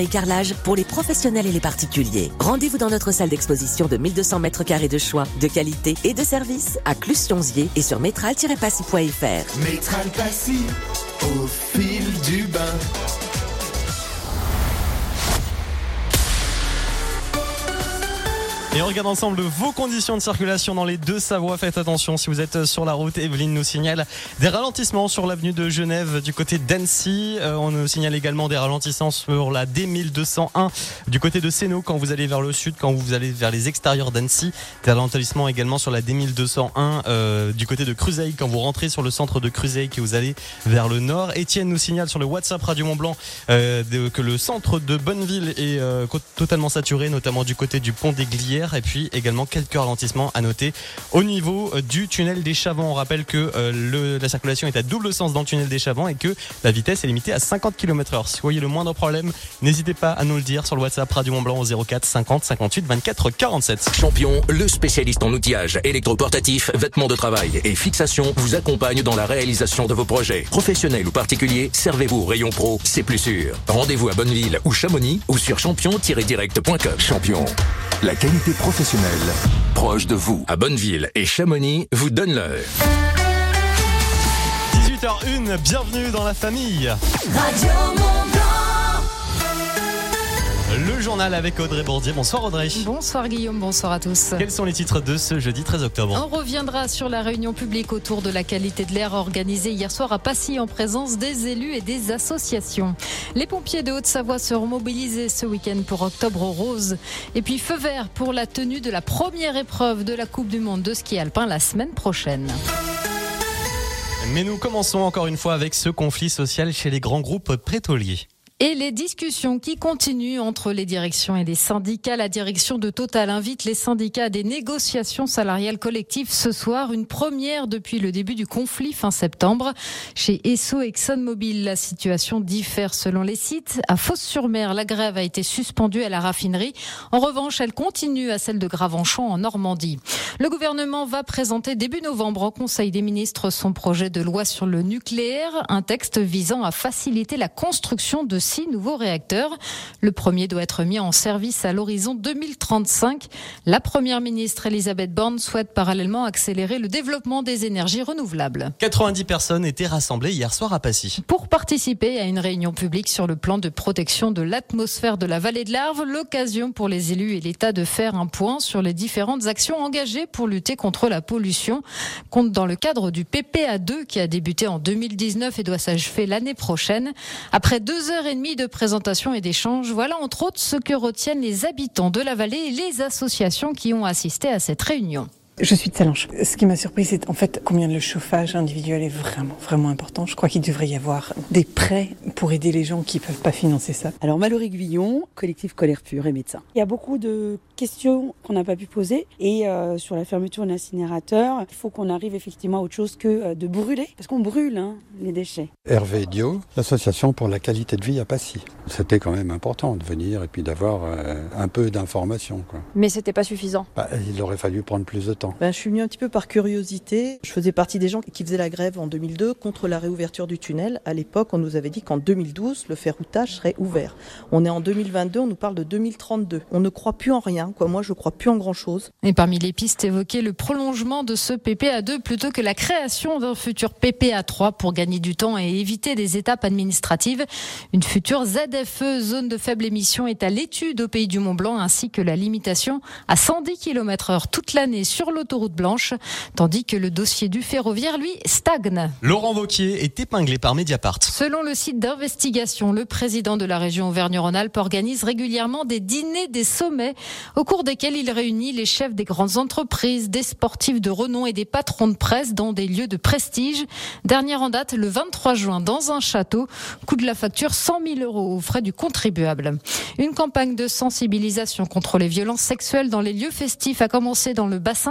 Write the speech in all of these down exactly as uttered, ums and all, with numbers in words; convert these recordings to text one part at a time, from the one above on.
et carrelage pour les professionnels et les particuliers. Rendez-vous dans notre salle d'exposition de mille deux cents mètres carrés de choix, de qualité et de service à Cluse-Lionzier et sur métral tiret passy point f r. Métral Passy, au fil du bain. Et on regarde ensemble vos conditions de circulation dans les deux Savoies. Faites attention si vous êtes sur la route. Evelyne nous signale des ralentissements sur l'avenue de Genève du côté d'Annecy. Euh, on nous signale également des ralentissements sur la D mille deux cent un du côté de Sénaux quand vous allez vers le sud, quand vous allez vers les extérieurs d'Annecy. Des ralentissements également sur la D mille deux cent un euh, du côté de Cruzeil quand vous rentrez sur le centre de Cruzeil que vous allez vers le nord. Étienne nous signale sur le WhatsApp Radio Mont-Blanc euh, de, que le centre de Bonneville est euh, totalement saturé, notamment du côté du pont des Glières. Et puis également quelques ralentissements à noter au niveau du tunnel des Chavants. On rappelle que euh, le, la circulation est à double sens dans le tunnel des Chavants et que la vitesse est limitée à cinquante kilomètres heure. Si vous voyez le moindre problème, n'hésitez pas à nous le dire sur le WhatsApp Radio Mont-Blanc au zéro quatre cinquante cinquante-huit vingt-quatre quarante-sept. Champion, le spécialiste en outillage, électroportatif, vêtements de travail et fixation, vous accompagne dans la réalisation de vos projets. Professionnels ou particuliers, servez-vous Rayon Pro, c'est plus sûr. Rendez-vous à Bonneville ou Chamonix ou sur champion tiret direct point com. Champion, la qualité professionnelle proche de vous. À Bonneville et Chamonix, vous donne l'heure. dix-huit heures une, bienvenue dans la famille. Radio Mont-Blanc. Le journal avec Audrey Bourdier. Bonsoir Audrey. Bonsoir Guillaume, bonsoir à tous. Quels sont les titres de ce jeudi treize octobre ? On reviendra sur la réunion publique autour de la qualité de l'air organisée hier soir à Passy en présence des élus et des associations. Les pompiers de Haute-Savoie seront mobilisés ce week-end pour Octobre Rose. Et puis feu vert pour la tenue de la première épreuve de la Coupe du Monde de ski alpin la semaine prochaine. Mais nous commençons encore une fois avec ce conflit social chez les grands groupes pétroliers. Et les discussions qui continuent entre les directions et les syndicats. La direction de Total invite les syndicats à des négociations salariales collectives ce soir. Une première depuis le début du conflit fin septembre. Chez Esso et ExxonMobil, la situation diffère selon les sites. À Fos-sur-Mer, la grève a été suspendue à la raffinerie. En revanche, elle continue à celle de Gravenchon en Normandie. Le gouvernement va présenter début novembre au Conseil des ministres son projet de loi sur le nucléaire. Un texte visant à faciliter la construction de six nouveaux réacteurs. Le premier doit être mis en service à l'horizon deux mille trente-cinq. La première ministre Elisabeth Borne souhaite parallèlement accélérer le développement des énergies renouvelables. quatre-vingt-dix personnes étaient rassemblées hier soir à Passy. Pour participer à une réunion publique sur le plan de protection de l'atmosphère de la vallée de l'Arve, l'occasion pour les élus et l'État de faire un point sur les différentes actions engagées pour lutter contre la pollution. Compte dans le cadre du P P A deux qui a débuté en deux mille dix-neuf et doit s'achever l'année prochaine. Après deux heures et demie de présentation et d'échanges, voilà entre autres ce que retiennent les habitants de la vallée et les associations qui ont assisté à cette réunion. Je suis de Salanches. Ce qui m'a surpris, c'est en fait combien le chauffage individuel est vraiment, vraiment important. Je crois qu'il devrait y avoir des prêts pour aider les gens qui ne peuvent pas financer ça. Alors Mallory Guillon, collectif Colère Pure et médecin. Il y a beaucoup de questions qu'on n'a pas pu poser et euh, sur la fermeture de l'incinérateur, il faut qu'on arrive effectivement à autre chose que euh, de brûler, parce qu'on brûle hein, les déchets. Hervé Dio, l'association pour la qualité de vie à Passy. C'était quand même important de venir et puis d'avoir euh, un peu d'informations, quoi. Mais c'était pas suffisant. Bah, il aurait fallu prendre plus de temps. Ben, je suis venue un petit peu par curiosité. Je faisais partie des gens qui faisaient la grève en deux mille deux contre la réouverture du tunnel. À l'époque, on nous avait dit qu'en deux mille douze, le ferroutage serait ouvert. On est en deux mille vingt-deux, on nous parle de deux mille trente-deux. On ne croit plus en rien, quoi. Moi, je crois plus en grand-chose. Et parmi les pistes évoquées, le prolongement de ce P P A deux plutôt que la création d'un futur P P A trois pour gagner du temps et éviter des étapes administratives. Une future Z F E, zone de faible émission, est à l'étude au Pays du Mont-Blanc, ainsi que la limitation à cent dix kilomètres heure toute l'année sur l'autoroute blanche, tandis que le dossier du ferroviaire, lui, stagne. Laurent Wauquiez est épinglé par Mediapart. Selon le site d'investigation, le président de la région Auvergne-Rhône-Alpes organise régulièrement des dîners, des sommets, au cours desquels il réunit les chefs des grandes entreprises, des sportifs de renom et des patrons de presse dans des lieux de prestige. Dernière en date, le vingt-trois juin, dans un château. Coût de la facture, cent mille euros aux frais du contribuable. Une campagne de sensibilisation contre les violences sexuelles dans les lieux festifs a commencé dans le bassin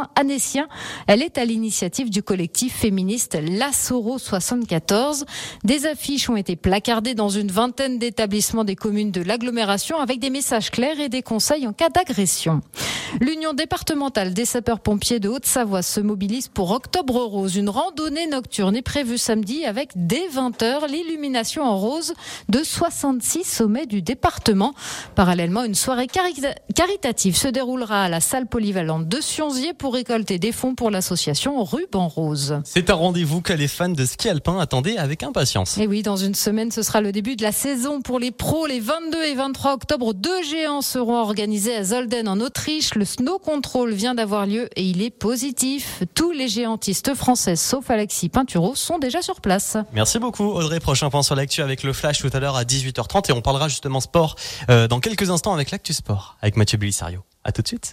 annécien. Elle est à l'initiative du collectif féministe La Soro soixante-quatorze. Des affiches ont été placardées dans une vingtaine d'établissements des communes de l'agglomération avec des messages clairs et des conseils en cas d'agression. L'Union départementale des sapeurs-pompiers de Haute-Savoie se mobilise pour Octobre Rose. Une randonnée nocturne est prévue samedi avec dès vingt heures l'illumination en rose de soixante-six sommets du département. Parallèlement, une soirée carita- caritative se déroulera à la salle polyvalente de Sionzier pour récolter des fonds pour l'association Ruban Rose. C'est un rendez-vous que les fans de ski alpin attendaient avec impatience. Et oui, dans une semaine, ce sera le début de la saison pour les pros. Les vingt-deux et vingt-trois octobre, deux géants seront organisés à Zolden en Autriche. Le snow control vient d'avoir lieu et il est positif. Tous les géantistes françaises, sauf Alexis Pinturo, sont déjà sur place. Merci beaucoup Audrey. Prochain point sur l'actu avec le flash tout à l'heure à dix-huit heures trente et on parlera justement sport euh, dans quelques instants avec l'actu sport avec Mathieu Bellissario. À tout de suite.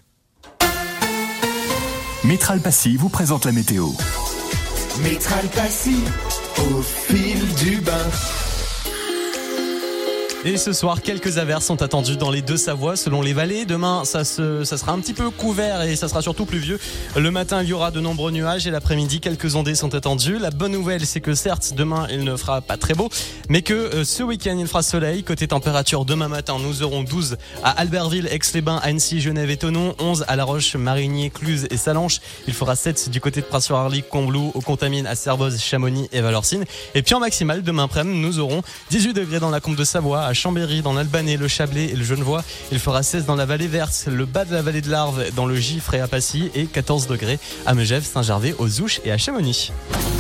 Métral Passy vous présente la météo. Métral Passy, au fil du bain. Et ce soir, quelques averses sont attendues dans les deux Savoies selon les vallées. Demain, ça, se, ça sera un petit peu couvert et ça sera surtout pluvieux. Le matin, il y aura de nombreux nuages et l'après-midi, quelques ondées sont attendues. La bonne nouvelle, c'est que certes, demain, il ne fera pas très beau, mais que euh, ce week-end, il fera soleil. Côté température, demain matin, nous aurons douze à Albertville, Aix-les-Bains, Annecy, Genève et Thonon, onze à La Roche, Marigny, Cluse et Sallanches. Il fera sept du côté de Pras-sur-Arly, Combloux, au Contamine, à Servoz, Chamonix et Valorcine. Et puis en maximal, demain après-midi, nous aurons dix-huit degrés dans la Combe de Savoie, à Chambéry, dans l'Albanais, le Chablais et le Genevois. Il fera seize dans la vallée verte, le bas de la vallée de l'Arve, dans le Gifre et à Passy, et quatorze degrés à Megève, Saint-Gervais, aux Ouches et à Chamonix.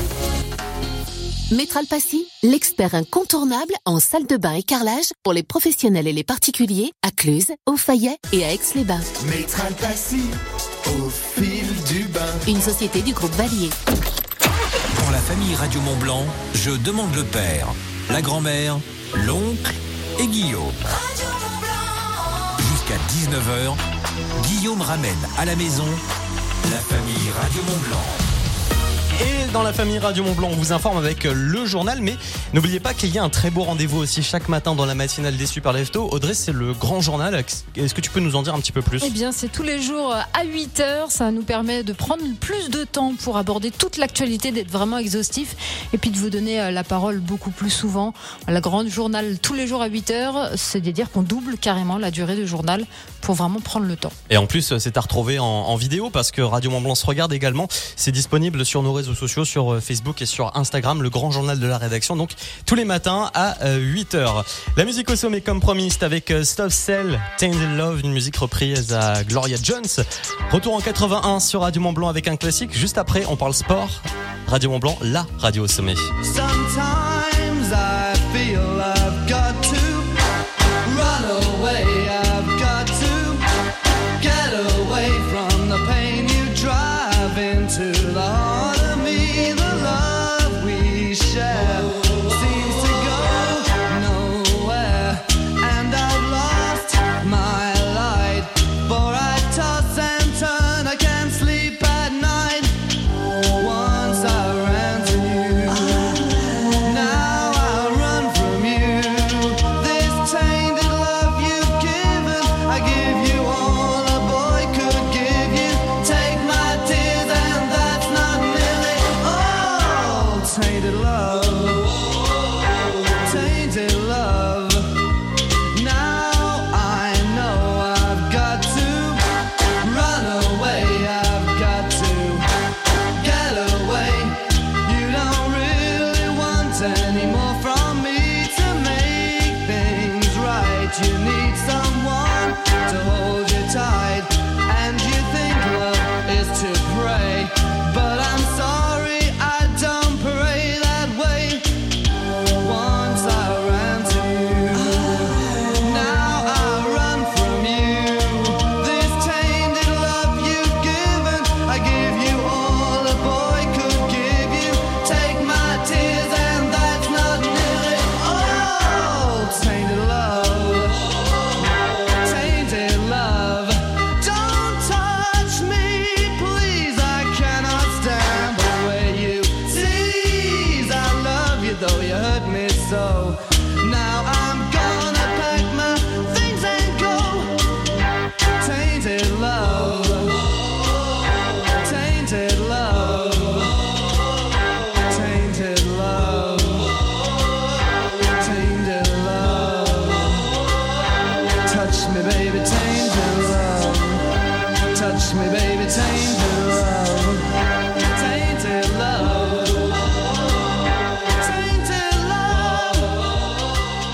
Métral Passy, l'expert incontournable en salle de bain et carrelage pour les professionnels et les particuliers à Cluse, au Fayet et à Aix-les-Bains. Métral Passy, au fil du bain. Une société du groupe Valier. Pour la famille Radio Mont-Blanc, je demande le père, la grand-mère, l'oncle et Guillaume. Jusqu'à dix-neuf heures, Guillaume ramène à la maison la famille Radio Mont-Blanc. Et dans la famille Radio Mont-Blanc, on vous informe avec le journal, mais n'oubliez pas qu'il y a un très beau rendez-vous aussi chaque matin dans la matinale des Super Leftos. Audrey, c'est le grand journal. Est-ce que tu peux nous en dire un petit peu plus ? Eh bien, c'est tous les jours à huit heures. Ça nous permet de prendre plus de temps pour aborder toute l'actualité, d'être vraiment exhaustif et puis de vous donner la parole beaucoup plus souvent. Le grand journal tous les jours à huit heures, c'est-à-dire qu'on double carrément la durée du journal pour vraiment prendre le temps. Et en plus, c'est à retrouver en, en vidéo parce que Radio Mont-Blanc se regarde également. C'est disponible sur nos réseaux sociaux, sur Facebook et sur Instagram, le grand journal de la rédaction, donc tous les matins à huit heures. La musique au sommet comme promis, c'est avec Stop Cell, Tainted Love, une musique reprise à Gloria Jones. Retour en quatre-vingt-un sur Radio Mont-Blanc avec un classique. Juste après, on parle sport. Radio Mont-Blanc, la radio au sommet. Sometimes I feel I've got to run away. I've got to get away from the pain you drive into the heart of me. The love we share seems to go nowhere, and I've lost my light. For I toss and turn, I can't sleep at night. Once I ran to you, now I run. Touch me baby, tainted love. Touch me baby, tainted love. Tainted love. Tainted love.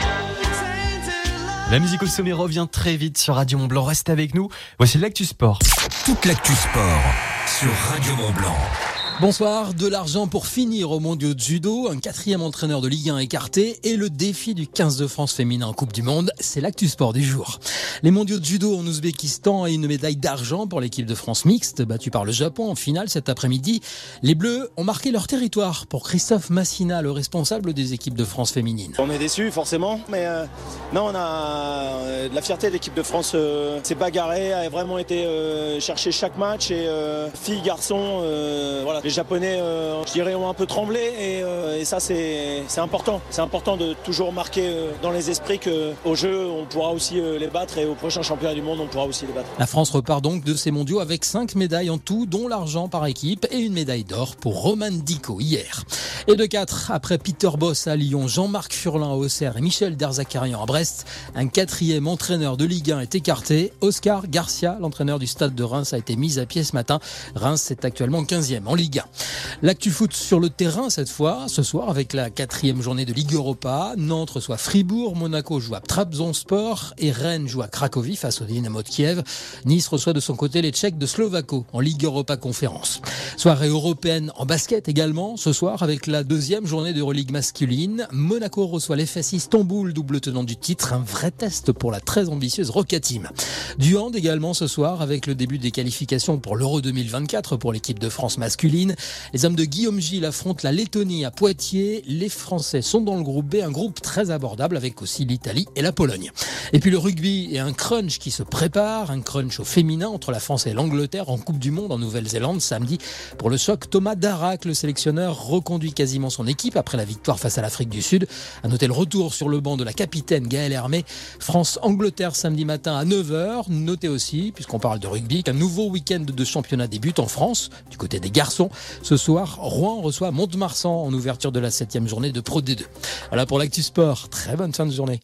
Tainted love. La musique au sommet revient très vite sur Radio Mont-Blanc. Restez avec nous. Voici l'actu sport. Toute l'actu sport sur Radio Mont-Blanc. Bonsoir, de l'argent pour finir au mondiaux de judo, un quatrième entraîneur de Ligue un écarté et le défi du quinze de France féminin en Coupe du Monde, c'est l'actu sport du jour. Les mondiaux de judo en Ouzbékistan et une médaille d'argent pour l'équipe de France mixte, battue par le Japon en finale cet après-midi. Les Bleus ont marqué leur territoire pour Christophe Massina, le responsable des équipes de France féminines. On est déçus forcément, mais euh, non, on a euh, de la fierté. L'équipe de France euh, s'est bagarrée, a vraiment été euh, chercher chaque match et euh, filles, garçons, euh, voilà. Les Japonais, euh, je dirais, ont un peu tremblé et, euh, et ça, c'est, c'est important. C'est important de toujours marquer euh, dans les esprits qu'au jeu, on pourra aussi euh, les battre et au prochain championnat du monde, on pourra aussi les battre. La France repart donc de ces mondiaux avec cinq médailles en tout, dont l'argent par équipe et une médaille d'or pour Romane Dico hier. Et de quatre, après Peter Bosz à Lyon, Jean-Marc Furlan à Auxerre et Michel Derzakarian à Brest, un quatrième entraîneur de Ligue un est écarté. Oscar Garcia, l'entraîneur du Stade de Reims, a été mis à pied ce matin. Reims est actuellement quinzième en Ligue un. L'actu foot sur le terrain cette fois, ce soir avec la quatrième journée de Ligue Europa. Nantes reçoit Fribourg, Monaco joue à Trabzonspor et Rennes joue à Cracovie face au Dynamo de Kiev. Nice reçoit de son côté les Tchèques de Slovako en Ligue Europa Conférence. Soirée européenne en basket également ce soir avec la deuxième journée d'Euroleague masculine. Monaco reçoit l'F S Istanbul, double tenant du titre, un vrai test pour la très ambitieuse Roca Team. Du hand également ce soir avec le début des qualifications pour l'Euro deux mille vingt-quatre pour l'équipe de France masculine. Les hommes de Guillaume Gilles affrontent la Lettonie à Poitiers. Les Français sont dans le groupe B, un groupe très abordable avec aussi l'Italie et la Pologne. Et puis le rugby et un crunch qui se prépare, un crunch au féminin entre la France et l'Angleterre en Coupe du Monde en Nouvelle-Zélande samedi. Pour le choc, Thomas Darac, le sélectionneur, reconduit quasiment son équipe après la victoire face à l'Afrique du Sud. À noter le retour sur le banc de la capitaine Gaëlle Hermé. France-Angleterre samedi matin à neuf heures. Notez aussi, puisqu'on parle de rugby, qu'un nouveau week-end de championnat débute en France, du côté des garçons. Ce soir, Rouen reçoit Mont-de-Marsan en ouverture de la septième journée de Pro D deux. Voilà pour l'actu sport. Très bonne fin de journée.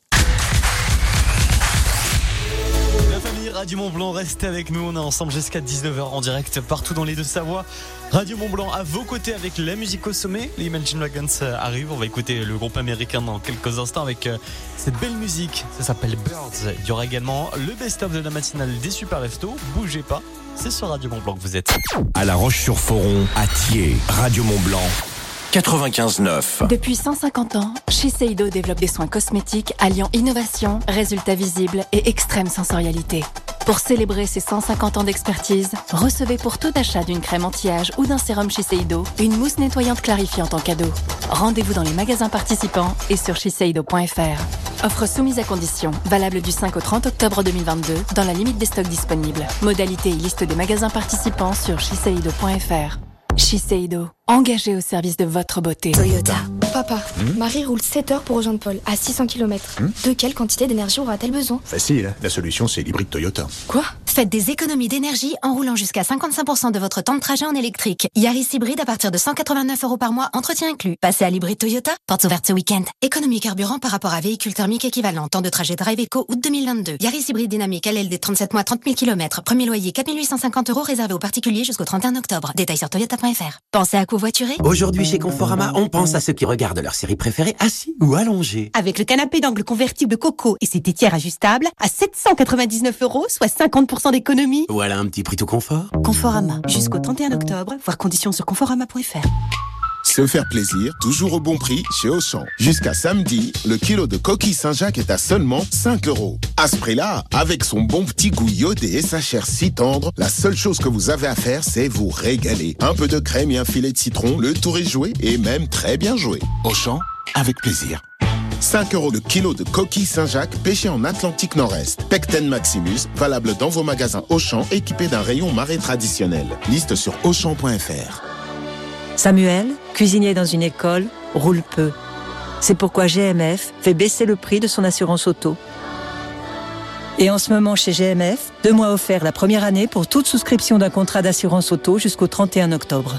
La famille Radio Mont-Blanc, restez avec nous. On est ensemble jusqu'à dix-neuf heures en direct partout dans les Deux-Savoies. Radio Mont-Blanc à vos côtés avec la musique au sommet. Les Imagine Dragons arrivent. On va écouter le groupe américain dans quelques instants avec cette belle musique. Ça s'appelle Birds. Il y aura également le best-of de la matinale des Super Leftos. Bougez pas. C'est sur Radio Mont-Blanc que vous êtes. À La Roche-sur-Foron, à Thiers, Radio Mont-Blanc, quatre-vingt-quinze neuf. Depuis cent cinquante ans, Shiseido développe des soins cosmétiques alliant innovation, résultats visibles et extrême sensorialité. Pour célébrer ses cent cinquante ans d'expertise, recevez pour tout achat d'une crème anti-âge ou d'un sérum Shiseido une mousse nettoyante clarifiante en cadeau. Rendez-vous dans les magasins participants et sur shiseido point f r. Offre soumise à condition, valable du cinq au trente octobre deux mille vingt-deux, dans la limite des stocks disponibles. Modalité et liste des magasins participants sur shiseido point f r. Shiseido, engagé au service de votre beauté. Toyota. Papa, mmh? Marie roule sept heures pour rejoindre Paul, à six cents kilomètres. Mmh? De quelle quantité d'énergie aura-t-elle besoin? Facile, la solution c'est l'hybride Toyota. Quoi? Faites des économies d'énergie en roulant jusqu'à cinquante-cinq pour cent de votre temps de trajet en électrique. Yaris hybride à partir de cent quatre-vingt-neuf euros par mois, entretien inclus. Passez à l'hybride Toyota, portes ouvertes ce week-end. Économie carburant par rapport à véhicule thermique équivalent. Temps de trajet Drive Eco, août deux mille vingt-deux. Yaris hybride dynamique, L L D trente-sept mois, trente mille kilomètres. Premier loyer quatre mille huit cent cinquante euros réservé aux particuliers jusqu'au trente et un octobre. Détails sur toyota point f r. Pensez à covoiturer? Aujourd'hui chez Conforama, on pense à ceux qui regardent leur série préférée assis ou allongés. Avec le canapé d'angle convertible Coco et ses tétières ajustables à sept cent quatre-vingt-dix-neuf euros, soit cinquante pour cent d'économie. Voilà un petit prix tout confort. Conforama, jusqu'au trente et un octobre, voir conditions sur conforama point f r. Se faire plaisir, toujours au bon prix chez Auchan. Jusqu'à samedi, le kilo de coquille Saint-Jacques est à seulement cinq euros. À ce prix-là, avec son bon petit goût iodé et sa chair si tendre, la seule chose que vous avez à faire, c'est vous régaler. Un peu de crème et un filet de citron, le tour est joué et même très bien joué. Auchan, avec plaisir. cinq euros le kilo de coquille Saint-Jacques pêchée en Atlantique Nord-Est. Pecten Maximus, valable dans vos magasins Auchan, équipé d'un rayon marée traditionnel. Liste sur auchan point f r. Samuel, cuisinier dans une école, roule peu. C'est pourquoi G M F fait baisser le prix de son assurance auto. Et en ce moment chez G M F, deux mois offerts la première année pour toute souscription d'un contrat d'assurance auto jusqu'au trente et un octobre.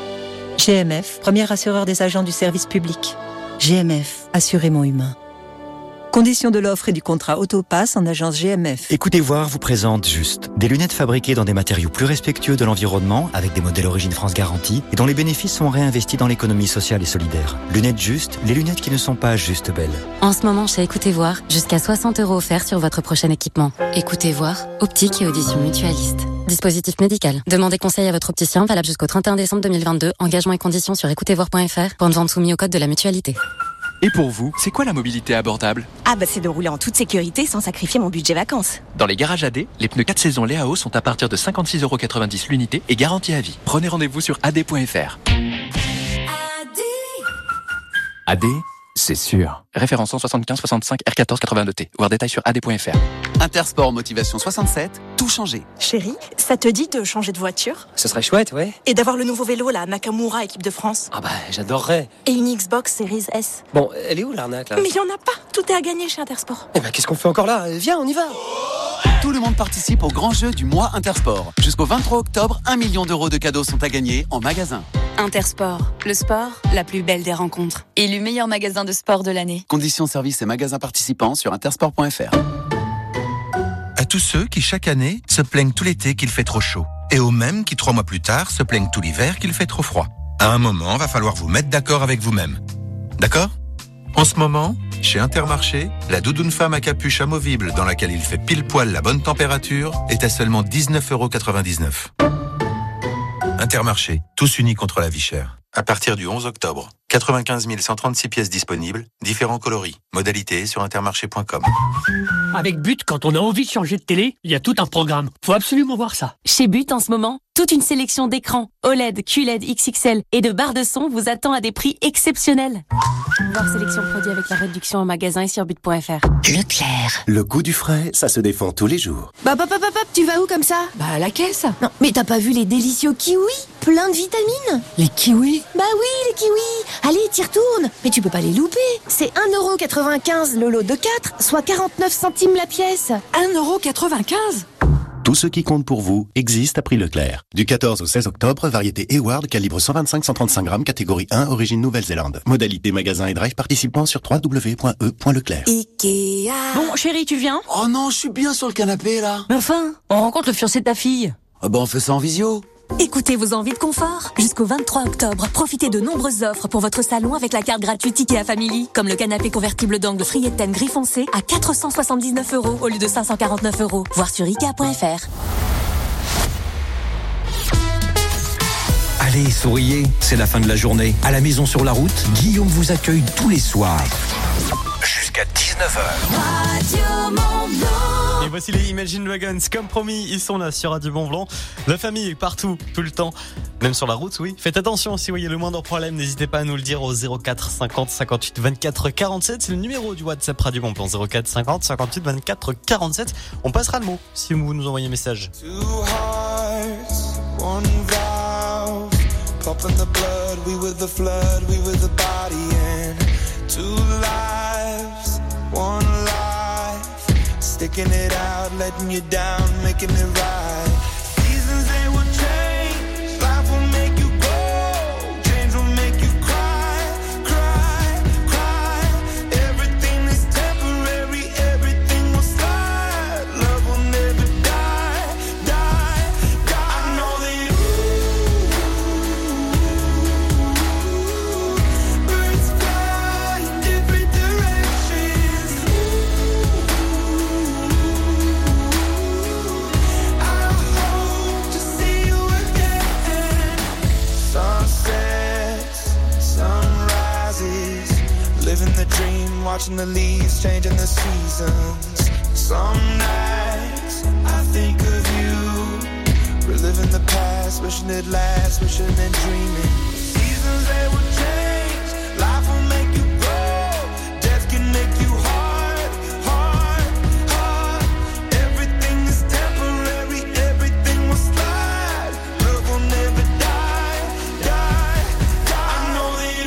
G M F, premier assureur des agents du service public. G M F, assurément humain. Conditions de l'offre et du contrat Autopass en agence G M F. Écoutez voir vous présente Juste. Des lunettes fabriquées dans des matériaux plus respectueux de l'environnement, avec des modèles Origine France garantie, et dont les bénéfices sont réinvestis dans l'économie sociale et solidaire. Lunettes Juste, les lunettes qui ne sont pas juste belles. En ce moment, chez Écoutez voir, jusqu'à soixante euros offerts sur votre prochain équipement. Écoutez voir, optique et audition mutualiste. Dispositif médical. Demandez conseil à votre opticien, valable jusqu'au trente et un décembre deux mille vingt-deux. Engagement et conditions sur écoutez voir point f r. Point de vente soumis au code de la mutualité. Et pour vous, c'est quoi la mobilité abordable ? Ah bah c'est de rouler en toute sécurité sans sacrifier mon budget vacances. Dans les garages A D, les pneus quatre saisons Léao sont à partir de cinquante-six euros quatre-vingt-dix l'unité et garantie à vie. Prenez rendez-vous sur a d point f r. A D, c'est sûr. Référence cent soixante-quinze soixante-cinq R quatorze quatre-vingt-deux T. Voir détail sur a d point f r. Intersport Motivation soixante-sept, tout changer. Chérie, ça te dit de changer de voiture ? Ce serait chouette, ouais. Et d'avoir le nouveau vélo, la Nakamura équipe de France ? Ah bah, j'adorerais. Et une Xbox Series S. Bon, elle est où l'arnaque là ? Mais il y en a pas, tout est à gagner chez Intersport. Eh bah, qu'est-ce qu'on fait encore là ? Viens, on y va. Tout le monde participe au grand jeu du mois Intersport. Jusqu'au vingt-trois octobre, un million d'euros de cadeaux sont à gagner en magasin. Intersport, le sport, la plus belle des rencontres. Élu meilleur magasin de sport de l'année. Conditions, services et magasins participants sur intersport point f r. À tous ceux qui, chaque année, se plaignent tout l'été qu'il fait trop chaud. Et aux mêmes qui, trois mois plus tard, se plaignent tout l'hiver qu'il fait trop froid. À un moment, va falloir vous mettre d'accord avec vous-même. D'accord ? En ce moment, chez Intermarché, la doudoune femme à capuche amovible dans laquelle il fait pile poil la bonne température est à seulement dix-neuf euros quatre-vingt-dix-neuf. Intermarché, tous unis contre la vie chère. À partir du onze octobre, quatre-vingt-quinze mille cent trente-six pièces disponibles, différents coloris. Modalité sur intermarché point com. Avec But, quand on a envie de changer de télé, il y a tout un programme. Faut absolument voir ça. Chez But, en ce moment, toute une sélection d'écrans O L E D, Q L E D, X X L et de barres de son vous attend à des prix exceptionnels. Voir sélection produit avec la réduction en magasin et sur but point f r. Leclerc. Le goût du frais, ça se défend tous les jours. Bah, hop, hop, hop, hop, tu vas où comme ça? Bah, à la caisse. Non, mais t'as pas vu les délicieux kiwis? Plein de vitamines. Les kiwis? Bah oui, les kiwis. Allez, t'y retournes. Mais tu peux pas les louper. C'est un euro quatre-vingt-quinze le lot de quatre, soit quarante-neuf centimes la pièce. un euro quatre-vingt-quinze? Tout ce qui compte pour vous existe à prix Leclerc. Du quatorze au seize octobre, variété Eward, calibre cent vingt-cinq à cent trente-cinq grammes, catégorie un, origine Nouvelle-Zélande. Modalité magasin et drive participant sur w w w point e point leclerc. Ikea. Bon, chérie, tu viens? Oh non, je suis bien sur le canapé là. Mais enfin, on rencontre le fiancé de ta fille. Ah bah on fait ça en visio. Écoutez vos envies de confort. Jusqu'au vingt-trois octobre, profitez de nombreuses offres pour votre salon avec la carte gratuite Ikea Family, comme le canapé convertible d'angle Frieten gris foncé à quatre cent soixante-dix-neuf euros au lieu de cinq cent quarante-neuf euros. Voir sur ikea point f r. Allez, souriez, c'est la fin de la journée. À la maison sur la route, Guillaume vous accueille tous les soirs. Jusqu'à dix-neuf heures. Et voici les Imagine Dragons, comme promis, ils sont là sur Radio Mont-Blanc. La famille, partout, tout le temps, même sur la route, oui. Faites attention, si vous voyez le moindre problème, n'hésitez pas à nous le dire au zéro quatre cinquante cinquante-huit vingt-quatre quarante-sept. C'est le numéro du WhatsApp Radio Mont-Blanc, zéro quatre cinquante cinquante-huit vingt-quatre quarante-sept. On passera le mot si vous nous envoyez un message. Two hearts, one valve, pop in the blood, we with the flood, we with the body and two lives, one life, sticking it out, letting you down, making it right. Seasons they will change, life will make you grow, change will make you cry, cry, cry. Everything is temporary, everything will slide, love will never die, die, die. I know that birds fly in different directions. I hope to see you again. Sunsets, sunrises, living the dream, watching the leaves changing the seasons. Some nights I think of you, reliving the past, wishing it lasts, wishing and dreaming. Seasons they will change, life will make you grow, death can make you hard, hard, hard. Everything is temporary, everything will slide, love will never die, die, die. I know that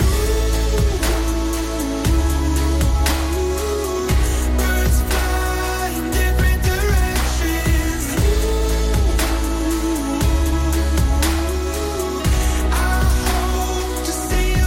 birds fly in different directions. I hope to see you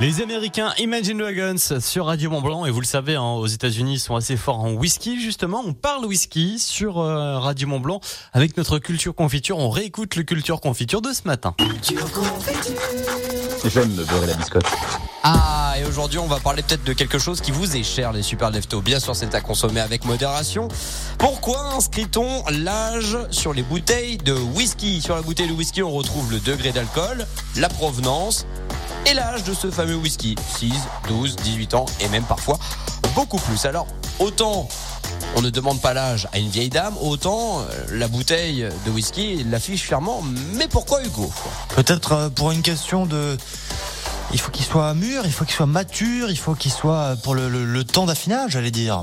Les Américains Imagine Dragons sur Radio Mont-Blanc, et vous le savez, hein, aux États-Unis ils sont assez forts en whisky. Justement, on parle whisky sur euh, Radio Mont-Blanc avec notre culture confiture. On réécoute le culture confiture de ce matin. J'aime me beurrer la biscotte. Ah, et aujourd'hui on va parler peut-être de quelque chose qui vous est cher, les super leftos. Bien sûr, c'est à consommer avec modération. Pourquoi inscrit-on l'âge sur les bouteilles de whisky? Sur la bouteille de whisky, on retrouve le degré d'alcool, la provenance et l'âge de ce fameux whisky. six, douze, dix-huit ans et même parfois beaucoup plus. Alors, autant on ne demande pas l'âge à une vieille dame, autant la bouteille de whisky l'affiche fièrement. Mais pourquoi, Hugo? Peut-être pour une question de... Il faut qu'il soit mûr, il faut qu'il soit mature, il faut qu'il soit pour le, le, le temps d'affinage, j'allais dire.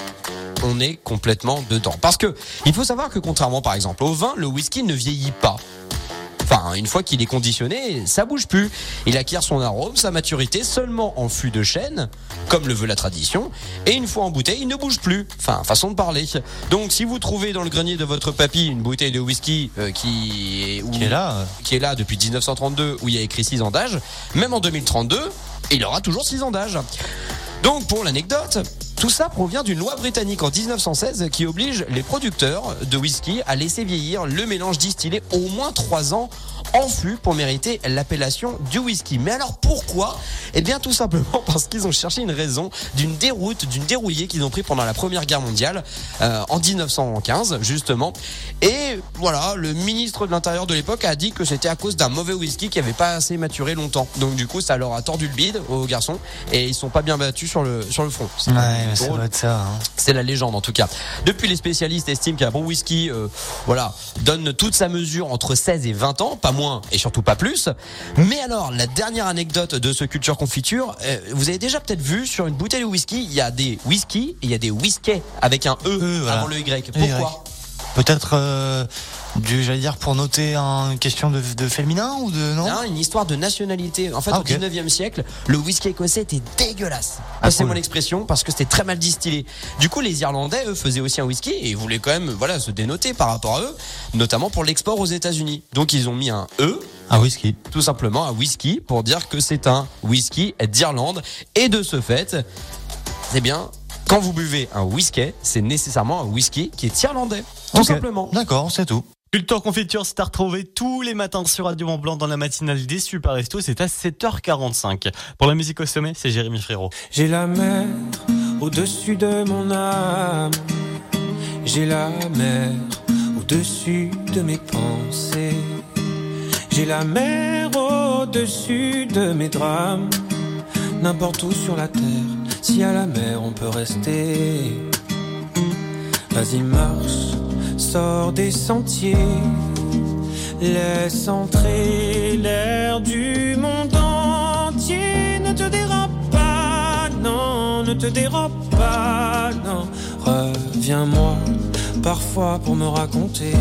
On est complètement dedans. Parce que il faut savoir que contrairement par exemple au vin, le whisky ne vieillit pas. Enfin, une fois qu'il est conditionné, ça bouge plus. Il acquiert son arôme, sa maturité seulement en fût de chêne, comme le veut la tradition. Et une fois en bouteille, il ne bouge plus. Enfin, façon de parler. Donc, si vous trouvez dans le grenier de votre papy une bouteille de whisky euh, qui est où, qui est là, qui est là depuis dix-neuf cent trente-deux, où il y a écrit six ans d'âge, même en deux mille trente-deux, il aura toujours six ans d'âge. Donc, pour l'anecdote, tout ça provient d'une loi britannique en dix-neuf cent seize qui oblige les producteurs de whisky à laisser vieillir le mélange distillé au moins trois ans en fût pour mériter l'appellation du whisky. Mais alors pourquoi? Eh bien tout simplement parce qu'ils ont cherché une raison d'une déroute, d'une dérouillée qu'ils ont pris pendant la Première Guerre mondiale euh, en dix-neuf cent quinze justement. Et voilà, le ministre de l'Intérieur de l'époque a dit que c'était à cause d'un mauvais whisky qui avait pas assez maturé longtemps. Donc du coup ça leur a tordu le bide aux garçons et ils sont pas bien battus sur le sur le front. C'est ouais, ça doit être ça. Hein. C'est la légende en tout cas. Depuis, les spécialistes estiment qu'un bon whisky, euh, voilà, donne toute sa mesure entre seize et vingt ans, pas moins et surtout pas plus. Mais alors, la dernière anecdote de ce culture confiture, euh, vous avez déjà peut-être vu sur une bouteille de whisky, il y a des whisky et il y a des whiskey avec un E, e voilà. Avant le Y. Pourquoi? Peut-être euh, du, j'allais dire pour noter une question de, de féminin ou de non? Non, une histoire de nationalité. En fait, ah, okay. Au dix-neuvième siècle, le whisky écossais était dégueulasse. Ah, c'est cool. Mon expression parce que c'était très mal distillé. Du coup, les Irlandais, eux, faisaient aussi un whisky et ils voulaient quand même, voilà, se dénoter par rapport à eux, notamment pour l'export aux États-Unis. Donc, ils ont mis un E. Un whisky. Tout simplement un whisky pour dire que c'est un whisky d'Irlande. Et de ce fait, c'est bien. Quand vous buvez un whisky, c'est nécessairement un whisky qui est irlandais. Tout okay. simplement. D'accord, c'est tout. Culture Confiture, c'est à retrouver tous les matins sur Radio Mont-Blanc dans la matinale des Super Restos. C'est à sept heures quarante-cinq. Pour la musique au sommet, c'est Jérémy Frérot. J'ai la mer au-dessus de mon âme. J'ai la mer au-dessus de mes pensées. J'ai la mer au-dessus de mes drames. N'importe où sur la terre, si à la mer on peut rester. Vas-y marche, sors des sentiers. Laisse entrer l'air du monde entier. Ne te dérobe pas, non, ne te dérobe pas, non. Reviens-moi parfois pour me raconter.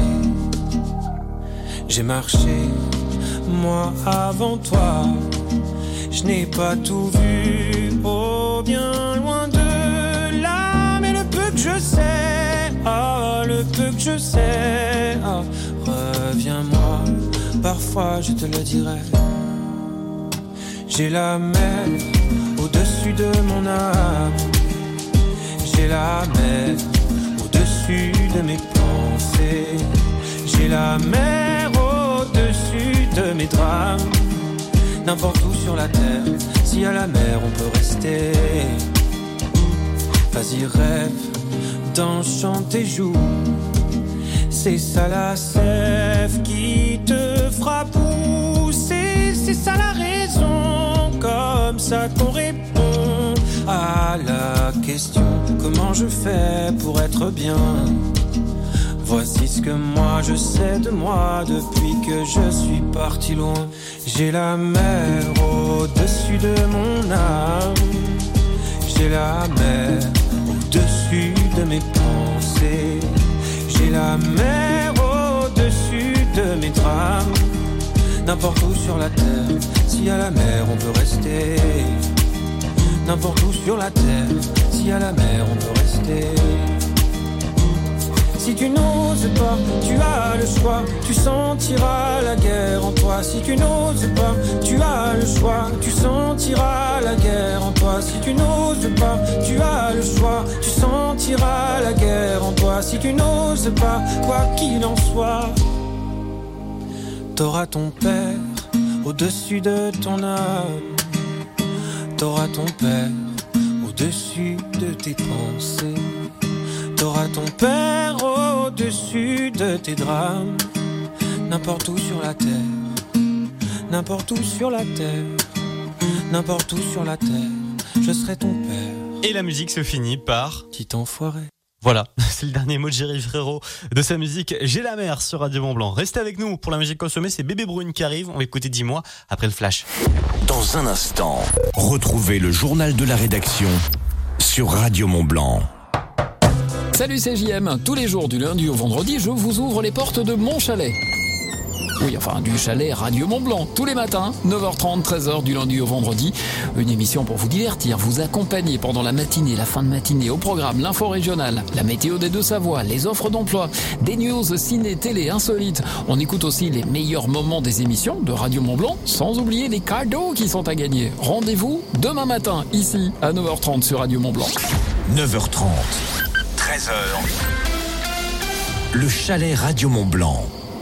J'ai marché, moi avant toi. Je n'ai pas tout vu, oh bien loin de là. Mais le peu que je sais, ah, le peu que je sais, ah, reviens-moi, parfois je te le dirai. J'ai la mer au-dessus de mon âme. J'ai la mer au-dessus de mes pensées. J'ai la mer au-dessus de mes drames. N'importe où sur la terre, si à la mer on peut rester. Vas-y rêve d'un chant tes joues. C'est ça la sève qui te fera pousser. C'est ça la raison, comme ça qu'on répond à la question. Comment je fais pour être bien? Voici ce que moi je sais de moi depuis que je suis parti loin. J'ai la mer au-dessus de mon âme. J'ai la mer au-dessus de mes pensées. J'ai la mer au-dessus de mes drames. N'importe où sur la terre, si à la mer on peut rester. N'importe où sur la terre, si à la mer on peut rester. Si tu n'oses pas, tu as le choix. Tu sentiras la guerre en toi. Si tu n'oses pas, tu as le choix. Tu sentiras la guerre en toi. Si tu n'oses pas, tu as le choix. Tu sentiras la guerre en toi. Si tu n'oses pas, quoi qu'il en soit, t'auras ton père au-dessus de ton âme. T'auras ton père au-dessus de tes pensées. T'auras ton père au-dessus de tes drames. N'importe où sur la terre, n'importe où sur la terre, n'importe où sur la terre, je serai ton père. Et la musique se finit par Petit enfoiré. Voilà, c'est le dernier mot de Jerry Frérot de sa musique J'ai la mer sur Radio Mont-Blanc. Restez avec nous pour la musique consommée, c'est Bébé Brune qui arrive. On va écouter Dis-moi après le flash. Dans un instant, retrouvez le journal de la rédaction sur Radio Mont-Blanc. Salut, c'est J M. Tous les jours du lundi au vendredi, je vous ouvre les portes de mon chalet. Oui, enfin, du chalet Radio Mont-Blanc. Tous les matins, neuf heures trente, treize heures du lundi au vendredi. Une émission pour vous divertir, vous accompagner pendant la matinée, la fin de matinée. Au programme, l'info régionale, la météo des Deux-Savoies, les offres d'emploi, des news ciné, télé, insolites. On écoute aussi les meilleurs moments des émissions de Radio Mont-Blanc, sans oublier les cadeaux qui sont à gagner. Rendez-vous demain matin, ici, à neuf heures trente sur Radio Mont-Blanc. neuf heures trente, treize heures. Le chalet Radio Mont-Blanc.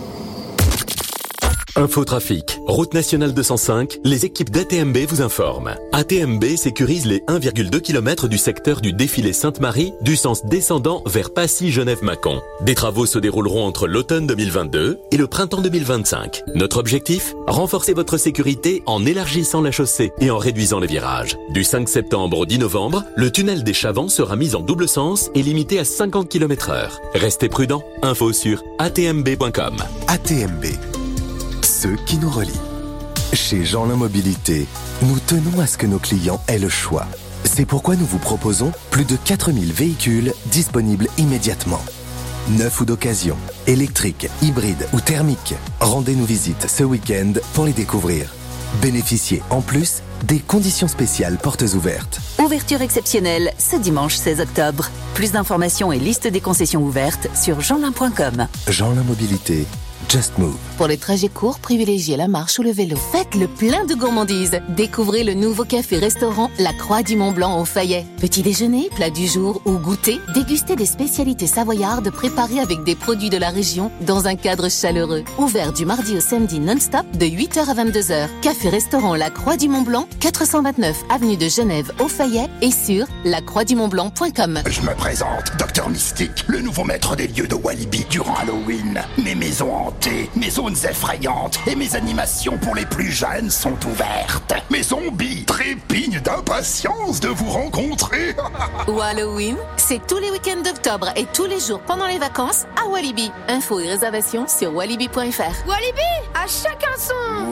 Infotrafic, route nationale deux cent cinq, les équipes d'A T M B vous informent. A T M B sécurise les un virgule deux kilomètres du secteur du défilé Sainte-Marie du sens descendant vers Passy-Genève-Mâcon. Des travaux se dérouleront entre l'automne deux mille vingt-deux et le printemps deux mille vingt-cinq. Notre objectif ? Renforcer votre sécurité en élargissant la chaussée et en réduisant les virages. Du cinq septembre au dix novembre, le tunnel des Chavants sera mis en double sens et limité à cinquante kilomètres heure. Restez prudents, info sur a t m b point com. A T M B. Ceux qui nous relient. Chez Jeanlin Mobilité, nous tenons à ce que nos clients aient le choix. C'est pourquoi nous vous proposons plus de quatre mille véhicules disponibles immédiatement. Neufs ou d'occasion, électriques, hybrides ou thermiques. Rendez-nous visite ce week-end pour les découvrir. Bénéficiez en plus des conditions spéciales portes ouvertes. Ouverture exceptionnelle ce dimanche seize octobre. Plus d'informations et liste des concessions ouvertes sur jeanlin point com. Jeanlin Mobilité. Just Move. Pour les trajets courts, privilégiez la marche ou le vélo. Faites le plein de gourmandises. Découvrez le nouveau café-restaurant La Croix du Mont-Blanc au Fayet. Petit déjeuner, plat du jour ou goûter, dégustez des spécialités savoyardes préparées avec des produits de la région dans un cadre chaleureux. Ouvert du mardi au samedi non-stop de huit heures à vingt-deux heures. Café-restaurant La Croix du Mont-Blanc, quatre cent vingt-neuf avenue de Genève au Fayet et sur la croix du mont blanc point com. Je me présente, Docteur Mystique, le nouveau maître des lieux de Walibi durant Halloween. Mes maisons hantées, mes zones effrayantes et mes animations pour les plus jeunes sont ouvertes. Mes zombies trépignent d'impatience de vous rencontrer. Halloween, c'est tous les week-ends d'octobre et tous les jours pendant les vacances à Walibi. Infos et réservations sur walibi point f r. Walibi, à chacun son.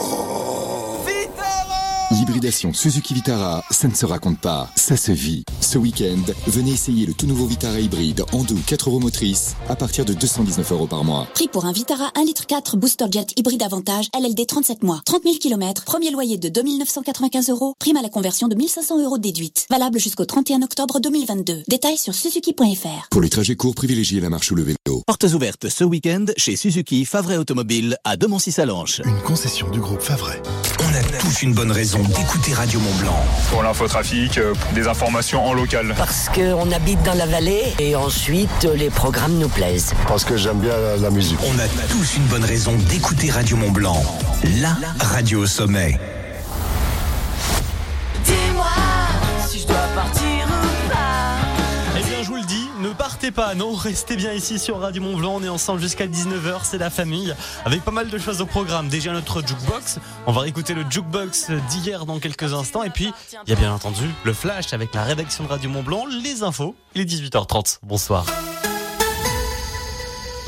L'hybridation Suzuki Vitara, ça ne se raconte pas, ça se vit. Ce week-end, venez essayer le tout nouveau Vitara hybride en deux ou quatre roues motrices à partir de deux cent dix-neuf euros par mois. Prix pour un Vitara un virgule quatre litres Booster Jet hybride avantage L L D trente-sept mois, trente mille kilomètres, premier loyer de deux mille neuf cent quatre-vingt-quinze euros, prime à la conversion de mille cinq cents euros déduite. Valable jusqu'au trente et un octobre deux mille vingt-deux. Détails sur suzuki point f r. Pour les trajets courts, privilégiez la marche ou le vélo. Portes ouvertes ce week-end chez Suzuki Favret Automobile à Demoncy-Salanches. Une concession du groupe Favret. On a tous une bonne raison d'écouter Radio Mont-Blanc. Pour l'infotrafic, euh, des informations en local. Parce qu'on habite dans la vallée et ensuite les programmes nous plaisent. Parce que j'aime bien la, la musique. On a tous une bonne raison d'écouter Radio Mont-Blanc. La radio au sommet. Dis-moi si je dois partir ou pas. Eh bien, je vous le dis, ne partez pas, non, restez bien ici sur Radio Mont-Blanc. On est ensemble jusqu'à dix-neuf heures, c'est la famille, avec pas mal de choses au programme. Déjà notre jukebox, on va réécouter le jukebox d'hier dans quelques instants. Et puis, il y a bien entendu le flash avec la rédaction de Radio Mont-Blanc, les infos, il est dix-huit heures trente. Bonsoir.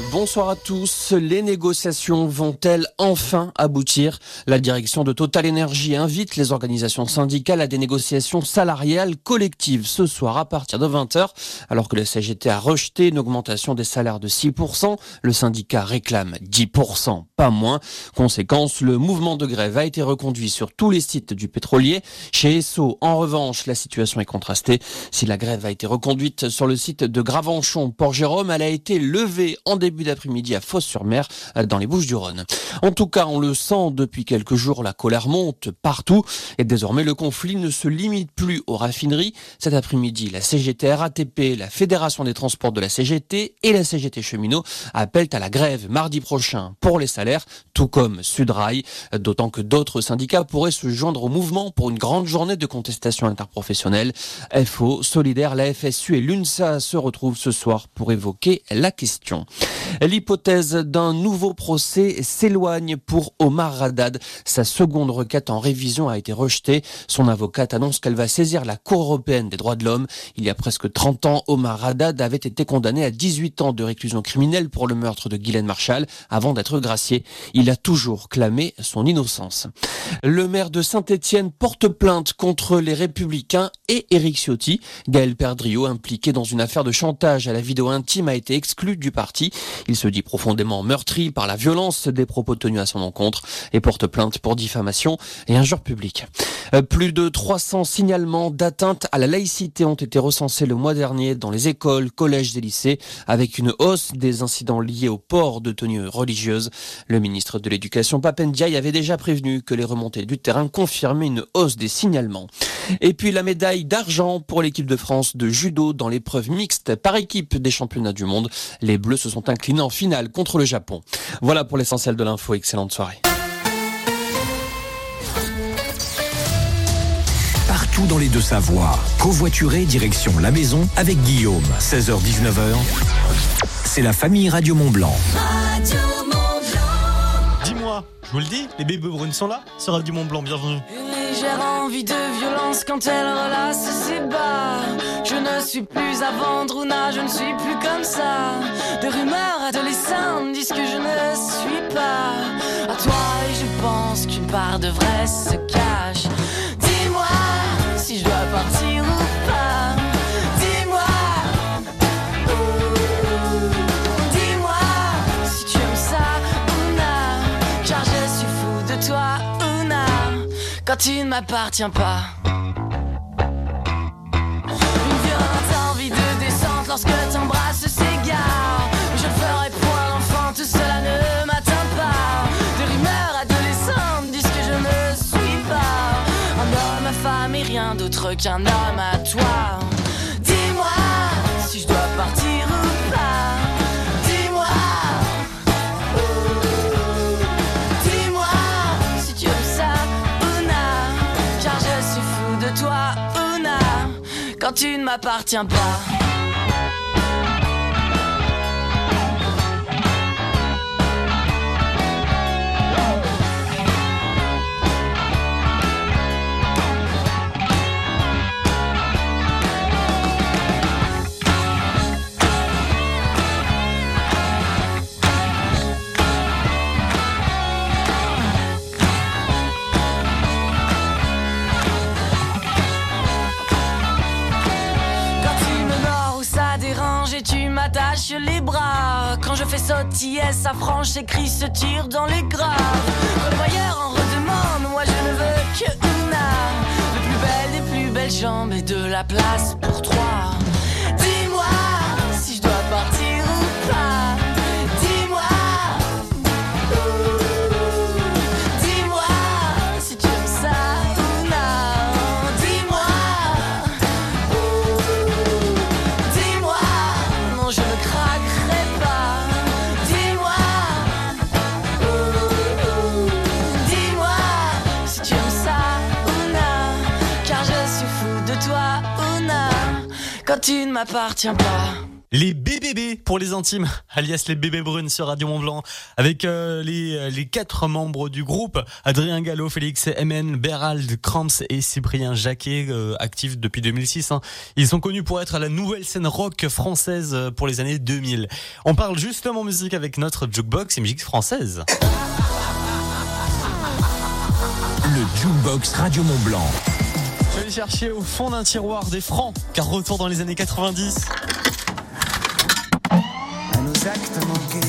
bonsoir à tous. Les négociations vont-elles enfin aboutir ? La direction de Total Energy invite les organisations syndicales à des négociations salariales collectives ce soir à partir de vingt heures. Alors que la C G T a rejeté une augmentation des salaires de six pour cent, le syndicat réclame dix pour cent, pas moins. Conséquence, le mouvement de grève a été reconduit sur tous les sites du pétrolier. Chez Esso, en revanche, la situation est contrastée. Si la grève a été reconduite sur le site de Gravenchon, Port-Jérôme, elle a été levée en début d'après-midi à Fos-sur-Mer, dans les Bouches-du-Rhône. En tout cas, on le sent depuis quelques jours, la colère monte partout et désormais le conflit ne se limite plus aux raffineries. Cet après-midi, la C G T R A T P, la Fédération des transports de la C G T et la C G T Cheminots appellent à la grève mardi prochain pour les salaires, tout comme Sudrail, d'autant que d'autres syndicats pourraient se joindre au mouvement pour une grande journée de contestation interprofessionnelle. F O, Solidaire, la F S U et l'UNSA se retrouvent ce soir pour évoquer la question. L'hypothèse d'un nouveau procès s'éloigne pour Omar Haddad. Sa seconde requête en révision a été rejetée. Son avocate annonce qu'elle va saisir la Cour européenne des droits de l'homme. Il y a presque trente ans, Omar Haddad avait été condamné à dix-huit ans de réclusion criminelle pour le meurtre de Ghislaine Marchal avant d'être gracié. Il a toujours clamé son innocence. Le maire de Saint-Étienne porte plainte contre les Républicains et Éric Ciotti. Gaël Perdriau, impliqué dans une affaire de chantage à la vidéo intime, a été exclu du parti. Il se dit profondément meurtri par la violence des propos tenus à son encontre et porte plainte pour diffamation et injure publique. Plus de trois cents signalements d'atteinte à la laïcité ont été recensés le mois dernier dans les écoles, collèges et lycées, avec une hausse des incidents liés au port de tenues religieuses. Le ministre de l'Éducation, Pape Ndiaye, avait déjà prévenu que les remontées du terrain confirmaient une hausse des signalements. Et puis la médaille d'argent pour l'équipe de France de judo dans l'épreuve mixte par équipe des championnats du monde. Les Bleus se sont inclinés en finale contre le Japon. Voilà pour l'essentiel de l'info. Excellente soirée. Partout dans les Deux-Savoies, covoituré direction la maison avec Guillaume. seize heures dix-neuf heures. C'est la famille Radio Mont-Blanc. Radio Mont-Blanc. Dis-moi, je vous le dis, les bébés brunes sont là sur Radio Mont-Blanc, bienvenue. Une légère envie de violence quand elle relasse ses bas. Je ne suis plus à vendre, Ouna, je ne suis plus comme ça. De rumeurs adolescentes disent que je ne suis pas à toi et je pense qu'une part de vrai se cache. Dis-moi si je dois partir ou pas. Dis-moi, dis-moi si tu aimes ça, Ouna, car je suis fou de toi, Ouna, quand tu ne m'appartiens pas. Une violente envie de descente lorsque t'embrasses s'égare. Je ne ferai point l'enfant, tout cela ne m'atteint pas. Des rumeurs adolescentes disent que je ne suis pas un homme, ma femme et rien d'autre qu'un homme à toi. Dis-moi si je dois partir ou pas. Dis-moi, dis-moi si tu aimes ça, Ouna, car je suis fou de toi, Ouna, quand tu ne m'appartiens pas. M'attache les bras. Quand je fais sautiller sa frange, ses cris se tirent dans les graves. Quand le voyeur en redemande, moi je ne veux que Ouna, le plus belle des plus belles jambes et de la place pour trois. Dis-moi si je dois partir ou pas. Dis-moi, dis-moi si tu aimes ça, Ouna. Dis-moi, dis-moi, non je ne craquerai pas. Dis-moi, dis-moi si tu aimes ça, Ouna, car je suis fou de toi, Ouna, quand tu ne m'appartiens pas. Les B B B pour les intimes, alias les bébés brunes sur Radio Mont-Blanc, avec euh, les les quatre membres du groupe, Adrien Gallo, Félix M N, Berald Kramps et Cyprien Jacquet, euh, actifs depuis deux mille six. Hein. Ils sont connus pour être à la nouvelle scène rock française pour les années deux mille. On parle justement musique avec notre jukebox et musique française. Le jukebox Radio Mont-Blanc. Je vais aller chercher au fond d'un tiroir des francs, car retour dans les années quatre-vingt-dix. À nos actes manqués.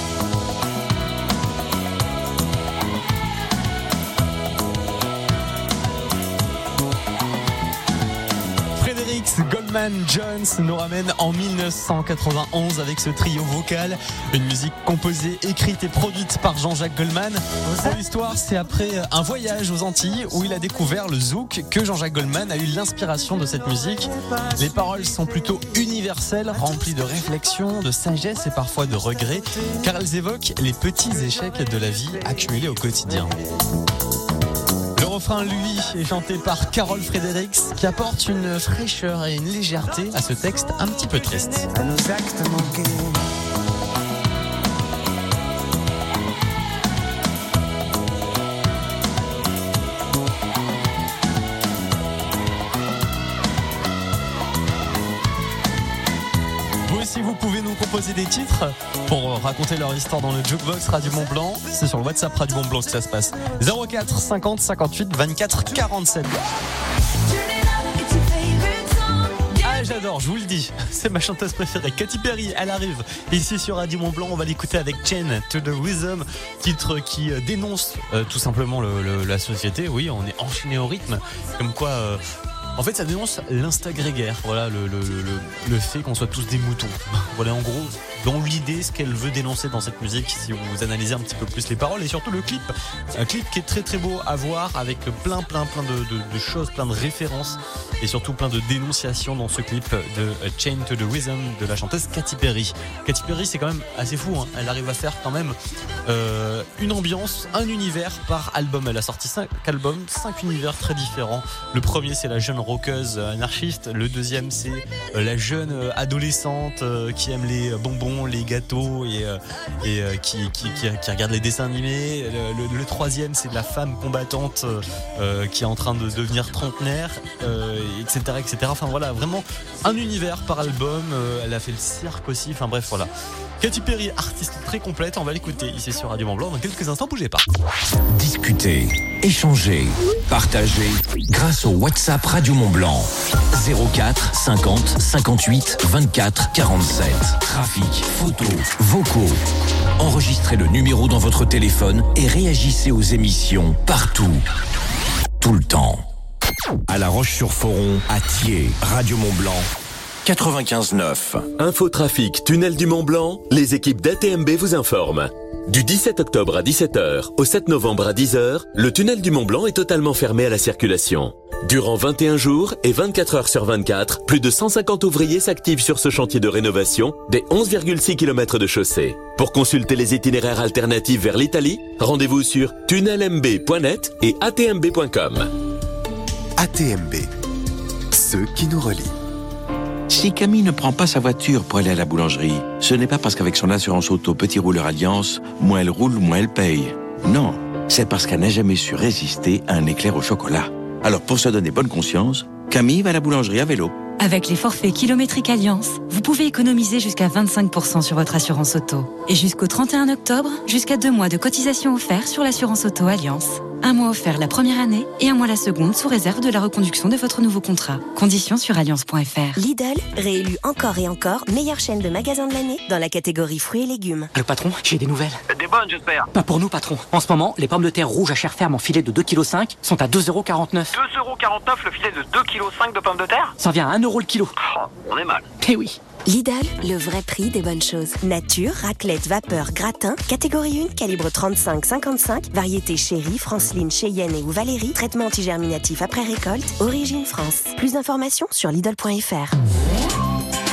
Fredericks, Goldman, Jones nous ramène en dix-neuf cent quatre-vingt-onze avec ce trio vocal. Une musique composée, écrite et produite par Jean-Jacques Goldman. Pour l'histoire, c'est après un voyage aux Antilles où il a découvert le zouk que Jean-Jacques Goldman a eu l'inspiration de cette musique. Les paroles sont plutôt universelles, remplies de réflexion, de sagesse et parfois de regrets, car elles évoquent les petits échecs de la vie accumulés au quotidien. Le refrain, lui, est chanté par Carole Fredericks, qui apporte une fraîcheur et une légèreté à ce texte un petit peu triste. À nos actes manqués. Vous aussi, vous pouvez nous proposer des titres pour raconter leur histoire dans le Jukebox Radio Mont-Blanc. C'est sur le WhatsApp Radio Mont-Blanc que ça se passe. zéro quatre cinquante cinquante-huit vingt-quatre quarante-sept. Ah, j'adore, je vous le dis, c'est ma chanteuse préférée, Katy Perry. Elle arrive ici sur Radio Mont-Blanc. On va l'écouter avec Chain to the Rhythm, titre qui dénonce euh, tout simplement le, le, la société. Oui, on est enchaîné au rythme, comme quoi... Euh, En fait, ça dénonce l'insta-grégaire, voilà, le, le, le, le fait qu'on soit tous des moutons. Voilà, en gros, dans l'idée, ce qu'elle veut dénoncer dans cette musique, si vous analysez un petit peu plus les paroles et surtout le clip. Un clip qui est très très beau à voir, avec plein plein plein de, de, de choses, plein de références et surtout plein de dénonciations dans ce clip de Chain to the Rhythm de la chanteuse Katy Perry. Katy Perry, c'est quand même assez fou, hein. Elle arrive à faire quand même euh, une ambiance, un univers par album. Elle a sorti cinq albums, cinq univers très différents. Le premier, c'est la jeune rockeuse anarchiste. Le deuxième, c'est la jeune adolescente qui aime les bonbons, les gâteaux et, et qui, qui, qui, qui regarde les dessins animés. Le, le, le troisième, c'est la femme combattante euh, qui est en train de devenir trentenaire, euh, et cetera, et cetera. Enfin voilà, vraiment un univers par album. Euh, elle a fait le cirque aussi. Enfin bref, voilà. Katy Perry, artiste très complète. On va l'écouter ici sur Radio Mont-Blanc dans quelques instants. Bougez pas. Discuter, échanger, partager grâce au WhatsApp Radio Mont-Blanc. zéro quatre cinquante cinquante-huit vingt-quatre quarante-sept. Trafic, photos, vocaux. Enregistrez le numéro dans votre téléphone et réagissez aux émissions partout, tout le temps. À La Roche-sur-Foron, à Thiers, Radio Mont-Blanc. quatre-vingt-quinze neuf. Infotrafic, tunnel du Mont-Blanc, les équipes d'A T M B vous informent. Du dix-sept octobre à dix-sept heures au sept novembre à dix heures, le tunnel du Mont-Blanc est totalement fermé à la circulation. Durant vingt et un jours et vingt-quatre heures sur vingt-quatre, plus de cent cinquante ouvriers s'activent sur ce chantier de rénovation des onze virgule six kilomètres de chaussée. Pour consulter les itinéraires alternatifs vers l'Italie, rendez-vous sur tunnel m b point net et a t m b point com. A T M B, ceux qui nous relient. Si Camille ne prend pas sa voiture pour aller à la boulangerie, ce n'est pas parce qu'avec son assurance auto Petit Rouleur Alliance, moins elle roule, moins elle paye. Non, c'est parce qu'elle n'a jamais su résister à un éclair au chocolat. Alors pour se donner bonne conscience, Camille va à la boulangerie à vélo. Avec les forfaits kilométriques Alliance, vous pouvez économiser jusqu'à vingt-cinq pour cent sur votre assurance auto. Et jusqu'au trente et un octobre, jusqu'à deux mois de cotisation offerts sur l'assurance auto Alliance. Un mois offert la première année et un mois la seconde sous réserve de la reconduction de votre nouveau contrat. Conditions sur alliance point f r. Lidl, réélu encore et encore meilleure chaîne de magasins de l'année dans la catégorie fruits et légumes. Le patron, j'ai des nouvelles. Des bonnes, j'espère. Pas pour nous, patron. En ce moment, les pommes de terre rouges à chair ferme en filet de deux virgule cinq kilos sont à deux euros quarante-neuf. deux euros quarante-neuf le filet de deux virgule cinq kilos de pommes de terre? Ça vient à un euro le kilo. Oh, on est mal. Eh oui. Lidl, le vrai prix des bonnes choses. Nature, raclette, vapeur, gratin, catégorie un, calibre trente-cinq cinquante-cinq, variété chérie, Franceline, Cheyenne et ou Valérie, traitement antigerminatif après récolte, origine France. Plus d'informations sur Lidl point f r.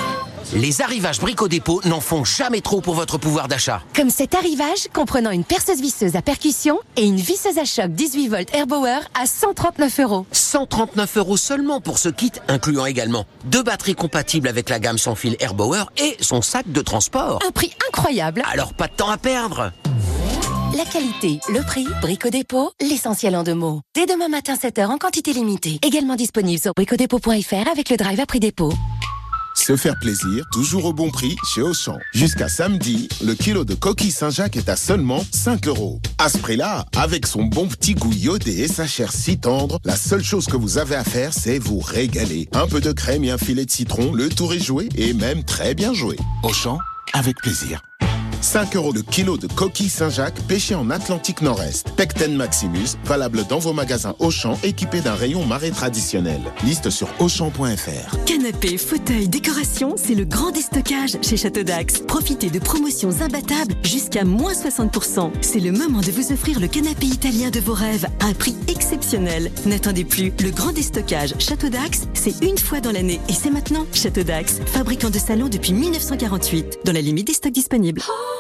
Les arrivages Brico Dépôt n'en font jamais trop pour votre pouvoir d'achat. Comme cet arrivage comprenant une perceuse visseuse à percussion et une visseuse à choc dix-huit volts Airbower à cent trente-neuf euros. cent trente-neuf euros seulement pour ce kit, incluant également deux batteries compatibles avec la gamme sans fil Airbower et son sac de transport. Un prix incroyable. Alors pas de temps à perdre. La qualité, le prix, Brico Dépôt, l'essentiel en deux mots. Dès demain matin sept heures en quantité limitée. Également disponible sur bricodépôt point f r avec le drive à prix dépôt. Se faire plaisir, toujours au bon prix chez Auchan. Jusqu'à samedi, le kilo de coquille Saint-Jacques est à seulement cinq euros. À ce prix-là, avec son bon petit goût iodé et sa chair si tendre, la seule chose que vous avez à faire, c'est vous régaler. Un peu de crème et un filet de citron, le tour est joué et même très bien joué. Auchan, avec plaisir. cinq euros le kilo de coquille Saint-Jacques pêchée en Atlantique Nord-Est. Pecten Maximus, valable dans vos magasins Auchan équipés d'un rayon marée traditionnel. Liste sur auchan point f r. Canapé, fauteuil, décoration, c'est le grand déstockage chez Château d'Axe. Profitez de promotions imbattables jusqu'à moins soixante pour cent. C'est le moment de vous offrir le canapé italien de vos rêves à un prix exceptionnel. N'attendez plus, le grand déstockage Château d'Axe, c'est une fois dans l'année et c'est maintenant. Château d'Axe, fabricant de salons depuis mille neuf cent quarante-huit, dans la limite des stocks disponibles.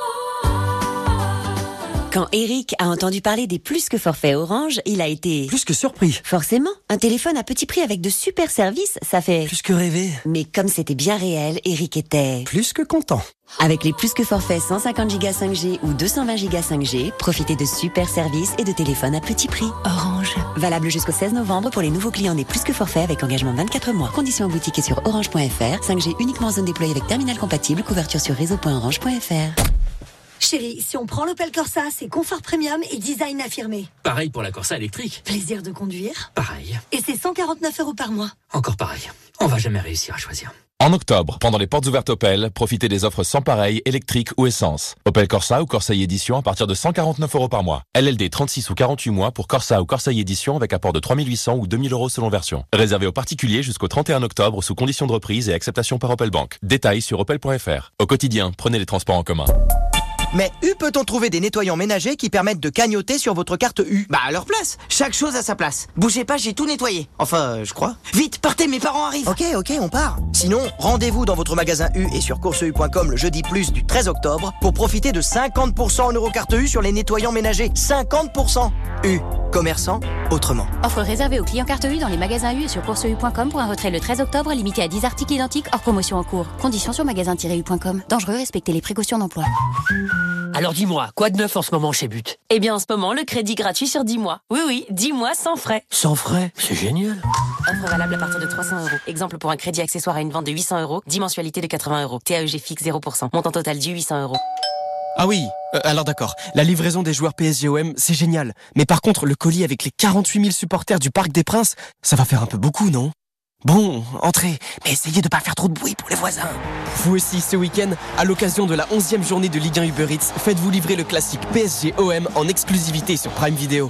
Quand Eric a entendu parler des plus que forfaits Orange, il a été... Plus que surpris. Forcément, un téléphone à petit prix avec de super services, ça fait... Plus que rêver. Mais comme c'était bien réel, Eric était... Plus que content. Avec les plus que forfaits cent cinquante giga cinq G ou deux cent vingt giga cinq G, profitez de super services et de téléphones à petit prix. Orange. Valable jusqu'au seize novembre pour les nouveaux clients des plus que forfaits avec engagement vingt-quatre mois. Conditions en boutique et sur orange point f r. cinq G uniquement en zone déployée avec terminal compatible. Couverture sur réseau point orange point f r. Chérie, si on prend l'Opel Corsa, c'est confort premium et design affirmé. Pareil pour la Corsa électrique. Plaisir de conduire. Pareil. Et c'est cent quarante-neuf euros par mois. Encore pareil. On va jamais réussir à choisir. En octobre, pendant les portes ouvertes Opel, profitez des offres sans pareil, électrique ou essence. Opel Corsa ou Corsa Edition à partir de cent quarante-neuf euros par mois. L L D trente-six ou quarante-huit mois pour Corsa ou Corsa Edition avec apport de trois mille huit cents ou deux mille euros selon version. Réservé aux particuliers jusqu'au trente et un octobre sous conditions de reprise et acceptation par Opel Bank. Détails sur opel point f r. Au quotidien, prenez les transports en commun. Mais U peut-on trouver des nettoyants ménagers qui permettent de cagnotter sur votre carte U? Bah à leur place, chaque chose à sa place. Bougez pas, j'ai tout nettoyé. Enfin, euh, je crois. Vite, partez, mes parents arrivent. Ok, ok, on part. Sinon, rendez-vous dans votre magasin U et sur course u point com le jeudi plus du treize octobre pour profiter de cinquante pour cent en eurocarte U sur les nettoyants ménagers. cinquante pour cent. U, commerçant autrement. Offre réservée aux clients carte U dans les magasins U et sur course u point com pour un retrait le treize octobre limité à dix articles identiques hors promotion en cours. Conditions sur magasin tiret u point com. Dangereux, respectez les précautions d'emploi. Alors dis-moi, quoi de neuf en ce moment chez But? Eh bien en ce moment, le crédit gratuit sur dix mois. Oui oui, dix mois sans frais. Sans frais? C'est génial. Offre valable à partir de trois cents euros. Exemple pour un crédit accessoire à une vente de huit cents euros, dix mensualités de quatre-vingts euros. T A E G fixe zéro pour cent. Montant total dû huit cents euros. Ah oui, euh, alors d'accord, la livraison des joueurs P S G O M, c'est génial. Mais par contre, le colis avec les quarante-huit mille supporters du Parc des Princes, ça va faire un peu beaucoup, non? Bon, entrez, mais essayez de pas faire trop de bruit pour les voisins. Vous aussi, ce week-end, à l'occasion de la onzième journée de Ligue un Uber Eats, faites-vous livrer le classique P S G O M en exclusivité sur Prime Video.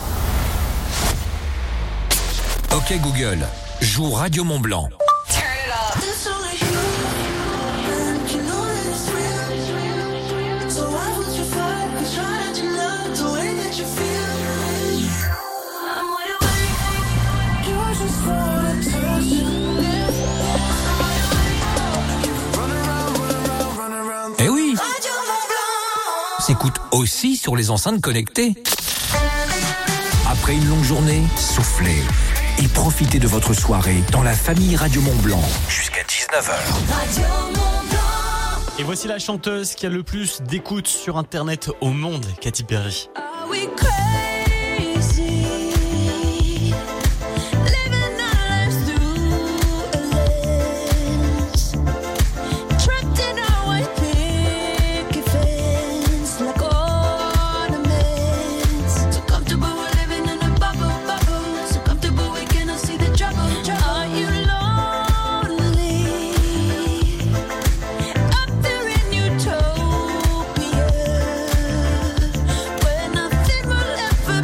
Ok Google, joue Radio Mont Blanc. Eh oui, s'écoute aussi sur les enceintes connectées. Après une longue journée, soufflez et profitez de votre soirée dans la famille Radio Mont Blanc jusqu'à dix-neuf heures. Et voici la chanteuse qui a le plus d'écoute sur internet au monde, Katy Perry. When nothing will ever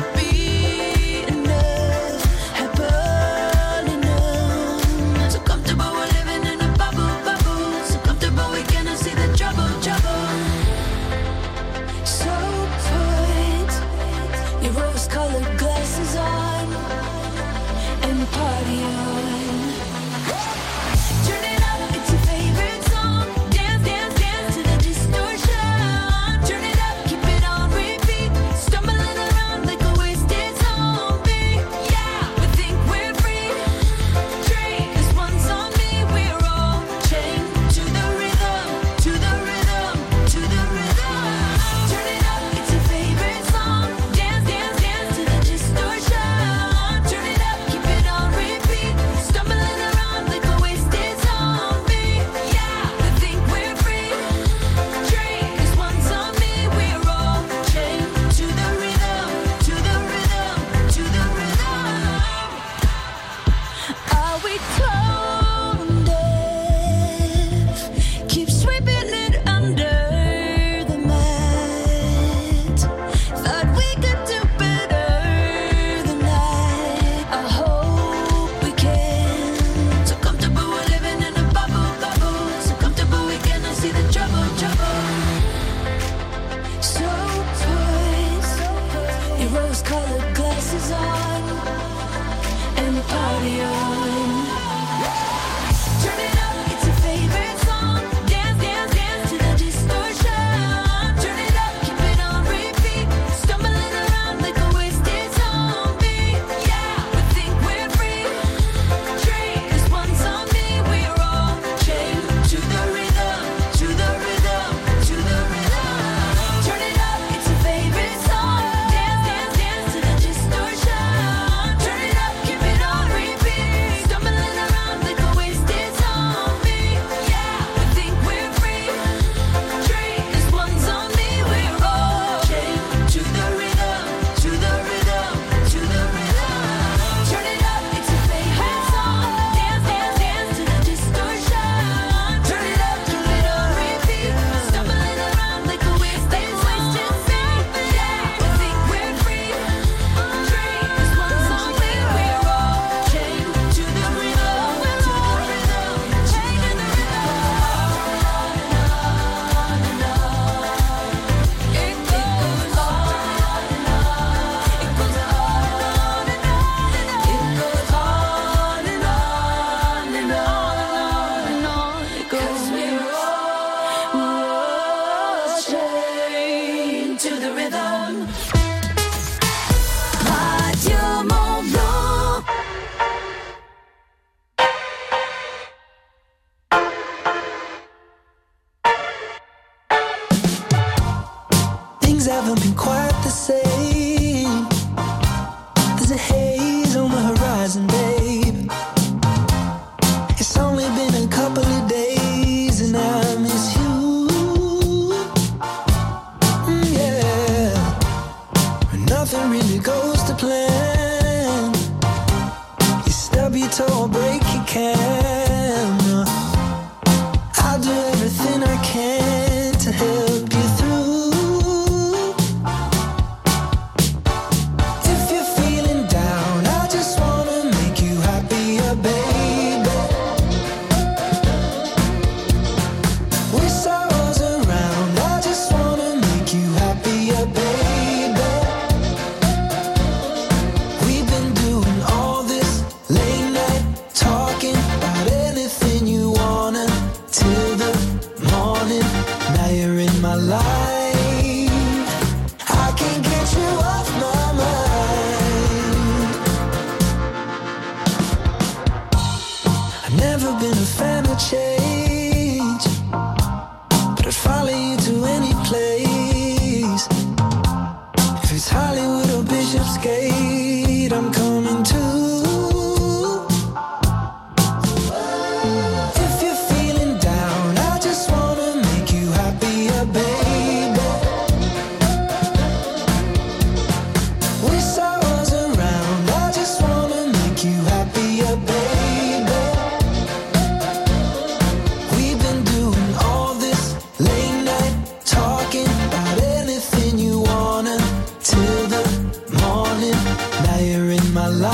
same. There's a haze on the horizon, babe. It's only been a couple of days and I miss you. Mm, yeah. Nothing really goes to plan. You stub your toe or break your camera. I'll do everything I can to help you through. If you're feeling down, I just wanna make you happier, baby. Wish I was around, I just wanna make you happier, baby. We've been doing all this late night talking about anything you wanna till the morning. Now you're in my life. I can't get you off my mind. I've never been a fan of change, but I'd follow you to any place. If it's Hollywood or Bishopsgate, I'm coming too. If you're feeling down, I just wanna make you happier, baby. Wish I was around, I just wanna make you happier, baby. We've been doing all this late night talking about anything you wanna till the morning. Now you're in my life.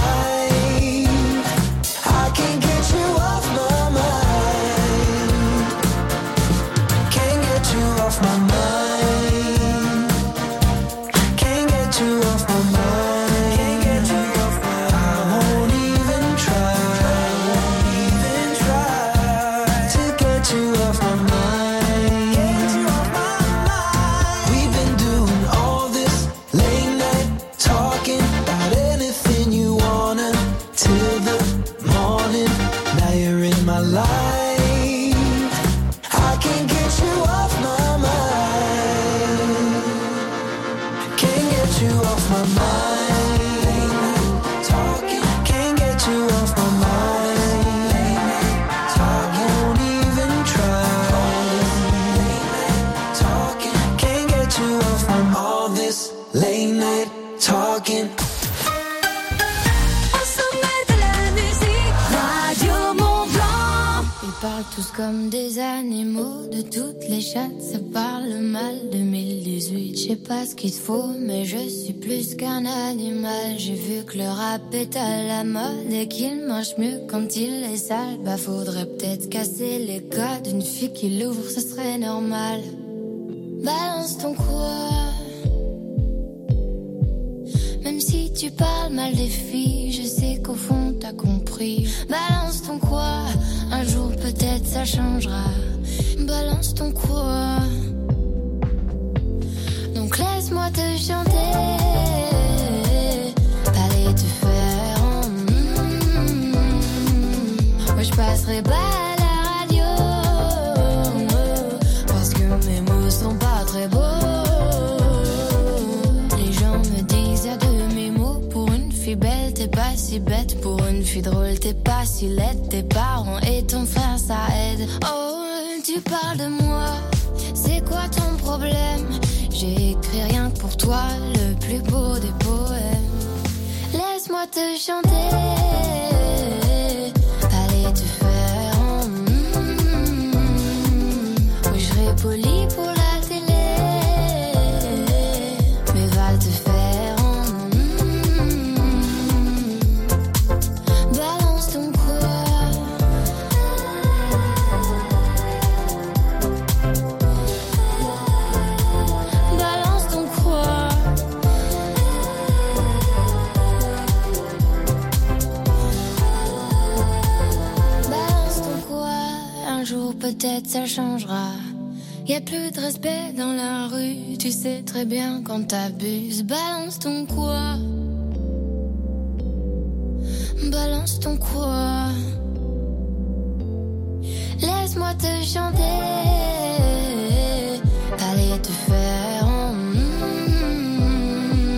I can't get you off my mind. Can't get you off my mind. Can't get you off my mind. Can't get you off my mind. I won't even try. Even try to get you off my mind. Get you off my mind. We've been doing all this late night talking about anything you wanna till the morning. Now you're in my life. I can't get you off my mind. Can't get you off my mind. Late night talking. Can't get you off my mind. Late night talking. Won't even try. Late night talking. Can't get you off from all this late night talking. Au sommet de la musique, Radio Mont-Blanc. Ils parlent tous comme des animaux, de toutes les chattes, ça parle mal. deux mille dix-huit, je sais pas ce qu'il te faut, mais je suis plus qu'un animal. J'ai vu que le rap est à la mode et qu'il marche mieux quand il est sale. Bah faudrait peut-être casser les codes, une fille qui l'ouvre, ce serait normal. Balance ton quoi. Même si tu parles mal des filles, je sais qu'au fond t'as compris. Balance ton quoi, un jour peut-être ça changera. Balance ton quoi. Donc laisse-moi te chanter, aller te faire en mm, moi je passerai pas à la radio, parce que mes mots sont pas très beaux. Les gens me disent à demi-mot, pour une fille belle t'es pas si bête, pour une fille drôle t'es pas si laide. Tes parents et ton frère ça aide. Oh tu parles de moi, c'est quoi ton problème? J'ai écrit rien que pour toi, le plus beau des poèmes. Laisse-moi te chanter, aller te faire en mm, oui, je serai poli pour la télé, mais va te faire en mm, balance ton quoi. Balance ton quoi. Balance ton quoi. Un jour peut-être ça changera. Y a plus de respect dans la rue, tu sais très bien quand t'abuses. Balance ton quoi. Balance ton quoi. Laisse-moi te chanter, aller te faire en mm,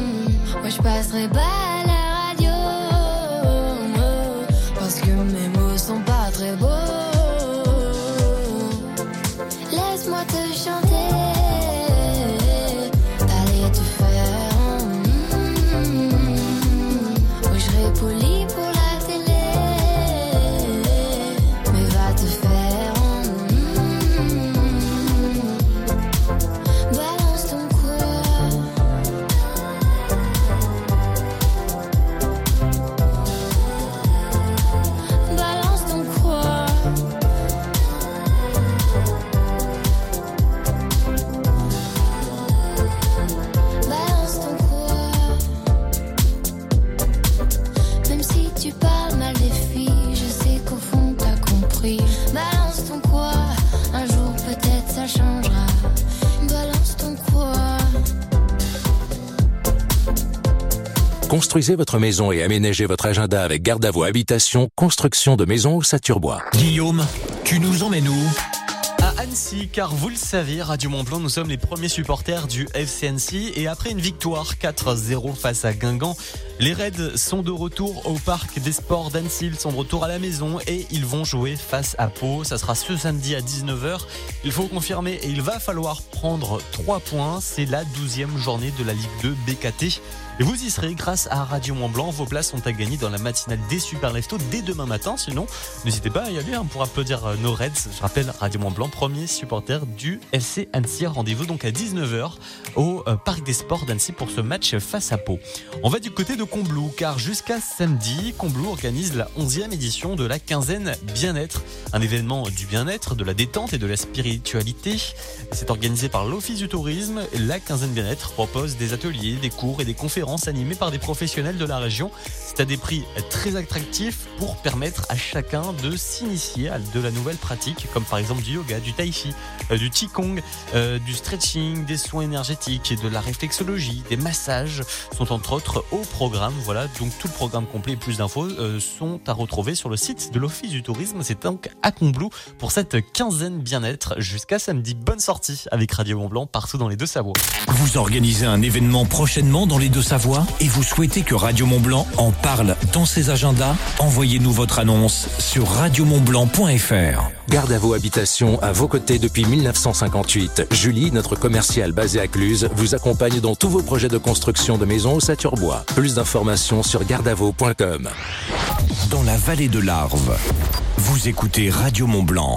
Construisez votre maison et aménagez votre agenda avec Gardavo Habitation, construction de maisons au Saturbois. Guillaume, tu nous emmènes où ? À Annecy, car vous le savez, Radio Mont-Blanc, nous sommes les premiers supporters du F C Annecy et après une victoire quatre zéro face à Guingamp, les Reds sont de retour au Parc des Sports d'Annecy, ils sont de retour à la maison et ils vont jouer face à Pau. Ça sera ce samedi à dix-neuf heures. Il faut confirmer et il va falloir prendre trois points. C'est la douzième journée de la Ligue deux B K T. Et vous y serez grâce à Radio Mont-Blanc. Vos places sont à gagner dans la matinale des Super Leftos dès demain matin. Sinon, n'hésitez pas à y aller hein, pour applaudir nos Reds. Je rappelle, Radio Mont-Blanc, premier supporter du F C Annecy. Rendez-vous donc à dix-neuf heures au euh, Parc des Sports d'Annecy pour ce match face à Pau. On va du côté de Combloux, car jusqu'à samedi, Combloux organise la onzième édition de la quinzaine bien-être. Un événement du bien-être, de la détente et de la spiritualité. C'est organisé par l'Office du tourisme. La quinzaine bien-être propose des ateliers, des cours et des conférences animés par des professionnels de la région. C'est à des prix très attractifs pour permettre à chacun de s'initier à de la nouvelle pratique, comme par exemple du yoga, du tai chi, euh, du qigong, euh, du stretching, des soins énergétiques et de la réflexologie, des massages sont entre autres au programme. Voilà, donc tout le programme complet et plus d'infos euh, sont à retrouver sur le site de l'Office du tourisme. C'est donc à Combloux pour cette quinzaine bien-être jusqu'à samedi. Bonne sortie avec Radio Mont-Blanc partout dans les Deux-Savoies. Vous organisez un événement prochainement dans les Deux-Savoies et vous souhaitez que Radio Mont-Blanc en parle dans ses agendas? Envoyez-nous votre annonce sur radio mont blanc point f r. Gardavo Habitation à vos côtés depuis mille neuf cent cinquante-huit. Julie, notre commerciale basée à Cluse, vous accompagne dans tous vos projets de construction de maisons au Saturbois. Plus d'informations sur gardavo point com. Dans la vallée de l'Arve, vous écoutez Radio Mont-Blanc.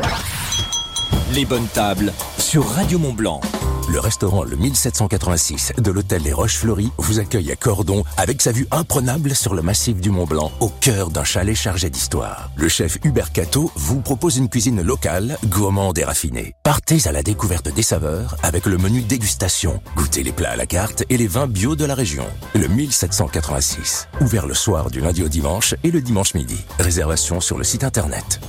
Les bonnes tables sur Radio Mont-Blanc. Le restaurant Le mille sept cent quatre-vingt-six de l'hôtel Les Roches-Fleuries vous accueille à Cordon avec sa vue imprenable sur le massif du Mont-Blanc au cœur d'un chalet chargé d'histoire. Le chef Hubert Cateau vous propose une cuisine locale, gourmande et raffinée. Partez à la découverte des saveurs avec le menu dégustation. Goûtez les plats à la carte et les vins bio de la région. Le mille sept cent quatre-vingt-six, ouvert le soir du lundi au dimanche et le dimanche midi. Réservation sur le site internet.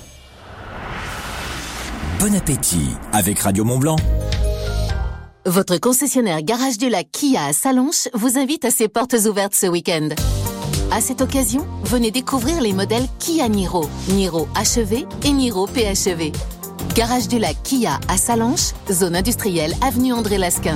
Bon appétit avec Radio Mont-Blanc. Votre concessionnaire Garage du Lac Kia à Salonches vous invite à ses portes ouvertes ce week-end. À cette occasion, venez découvrir les modèles Kia Niro, Niro H E V et Niro P H E V. Garage du Lac Kia à Salonches, zone industrielle, avenue André Lasquin.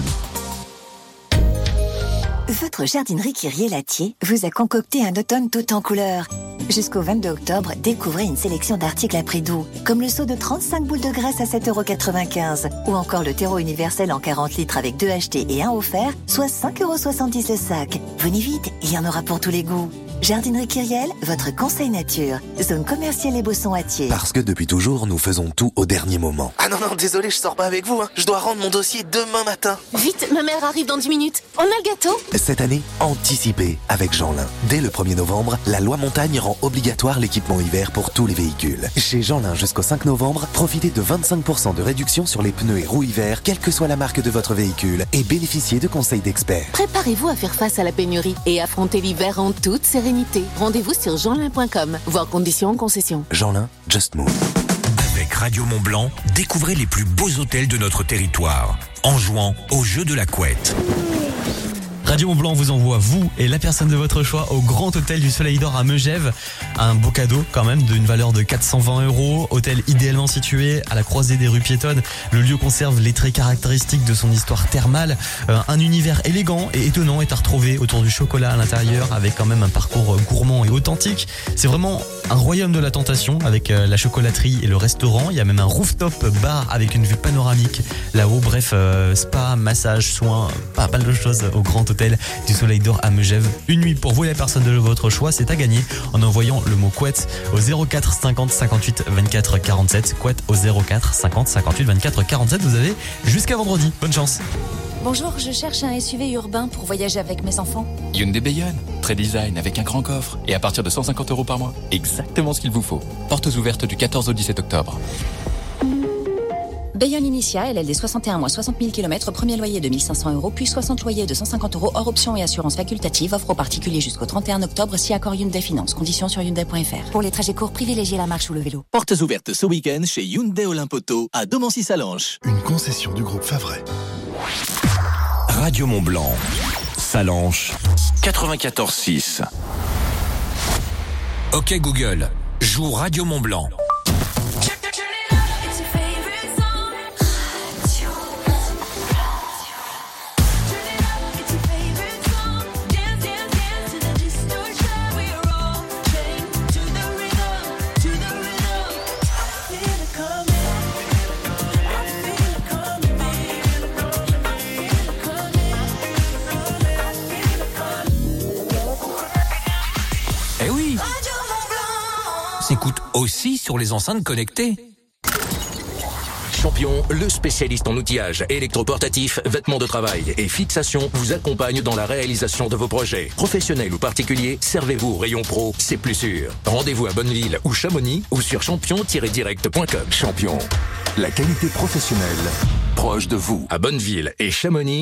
Votre jardinerie Kyrier-Latier vous a concocté un automne tout en couleurs. Jusqu'au vingt-deux octobre, découvrez une sélection d'articles à prix doux, comme le seau de trente-cinq boules de graisse à sept euros quatre-vingt-quinze, ou encore le terreau universel en quarante litres avec deux achetés et un offert, soit cinq euros soixante-dix le sac. Venez vite, il y en aura pour tous les goûts. Jardinerie Kyriel, votre conseil nature. Zone commerciale et Bosson-Attier. Parce que depuis toujours, nous faisons tout au dernier moment. Ah non, non, désolé, je sors pas avec vous. Hein. Je dois rendre mon dossier demain matin. Vite, ma mère arrive dans dix minutes. On a le gâteau? Cette année, anticipez avec Jeanlin. Dès le premier novembre, la loi montagne rend obligatoire l'équipement hiver pour tous les véhicules. Chez Jeanlin jusqu'au cinq novembre, profitez de vingt-cinq pour cent de réduction sur les pneus et roues hiver, quelle que soit la marque de votre véhicule, et bénéficiez de conseils d'experts. Préparez-vous à faire face à la pénurie et affrontez l'hiver en toute sérénité. Rendez-vous sur jeanlin point com, voire conditions en concession. Jeanlin, just move. Avec Radio Mont-Blanc, découvrez les plus beaux hôtels de notre territoire en jouant au jeu de la couette. Radio Mont-Blanc vous envoie, vous et la personne de votre choix, au Grand Hôtel du Soleil d'Or à Megève. Un beau cadeau quand même d'une valeur de quatre cent vingt euros. Hôtel idéalement situé à la croisée des rues piétonnes. Le lieu conserve les traits caractéristiques de son histoire thermale. Euh, un univers élégant et étonnant est à retrouver autour du chocolat à l'intérieur, avec quand même un parcours gourmand et authentique. C'est vraiment un royaume de la tentation avec euh, la chocolaterie et le restaurant. Il y a même un rooftop bar avec une vue panoramique là-haut. Bref, euh, spa, massage, soins, pas mal de choses au Grand Hôtel du Soleil d'Or à Megève. Une nuit pour vous et la personne de votre choix, c'est à gagner en envoyant le mot couette au zéro quatre cinquante cinquante-huit vingt-quatre quarante-sept. Couette au zéro quatre cinquante cinquante-huit vingt-quatre quarante-sept. Vous avez jusqu'à vendredi. Bonne chance. Bonjour, je cherche un S U V urbain pour voyager avec mes enfants. Hyundai Bayonne, très design avec un grand coffre et à partir de cent cinquante euros par mois. Exactement ce qu'il vous faut. Portes ouvertes du quatorze au dix-sept octobre. Bayonne Initia, L L D soixante et un mois, soixante mille kilomètres, premier loyer de mille cinq cents euros, puis soixante loyers de cent cinquante euros, hors option et assurance facultative, offre aux particuliers jusqu'au trente et un octobre, si accord Hyundai Finance. Conditions sur hyundai point f r. Pour les trajets courts, privilégiez la marche ou le vélo. Portes ouvertes ce week-end chez Hyundai Olympoto à Domancy-Salanches. Une concession du groupe Favret. Radio Mont-Blanc, Salanches, quatre-vingt-quatorze six. Ok Google, joue Radio Mont Blanc. Eh oui, s'écoute aussi sur les enceintes connectées. Champion, le spécialiste en outillage électroportatif, vêtements de travail et fixation, vous accompagne dans la réalisation de vos projets. Professionnels ou particuliers, servez-vous au rayon pro, c'est plus sûr. Rendez-vous à Bonneville ou Chamonix ou sur champion tiret direct point com. Champion, la qualité professionnelle proche de vous. À Bonneville et Chamonix,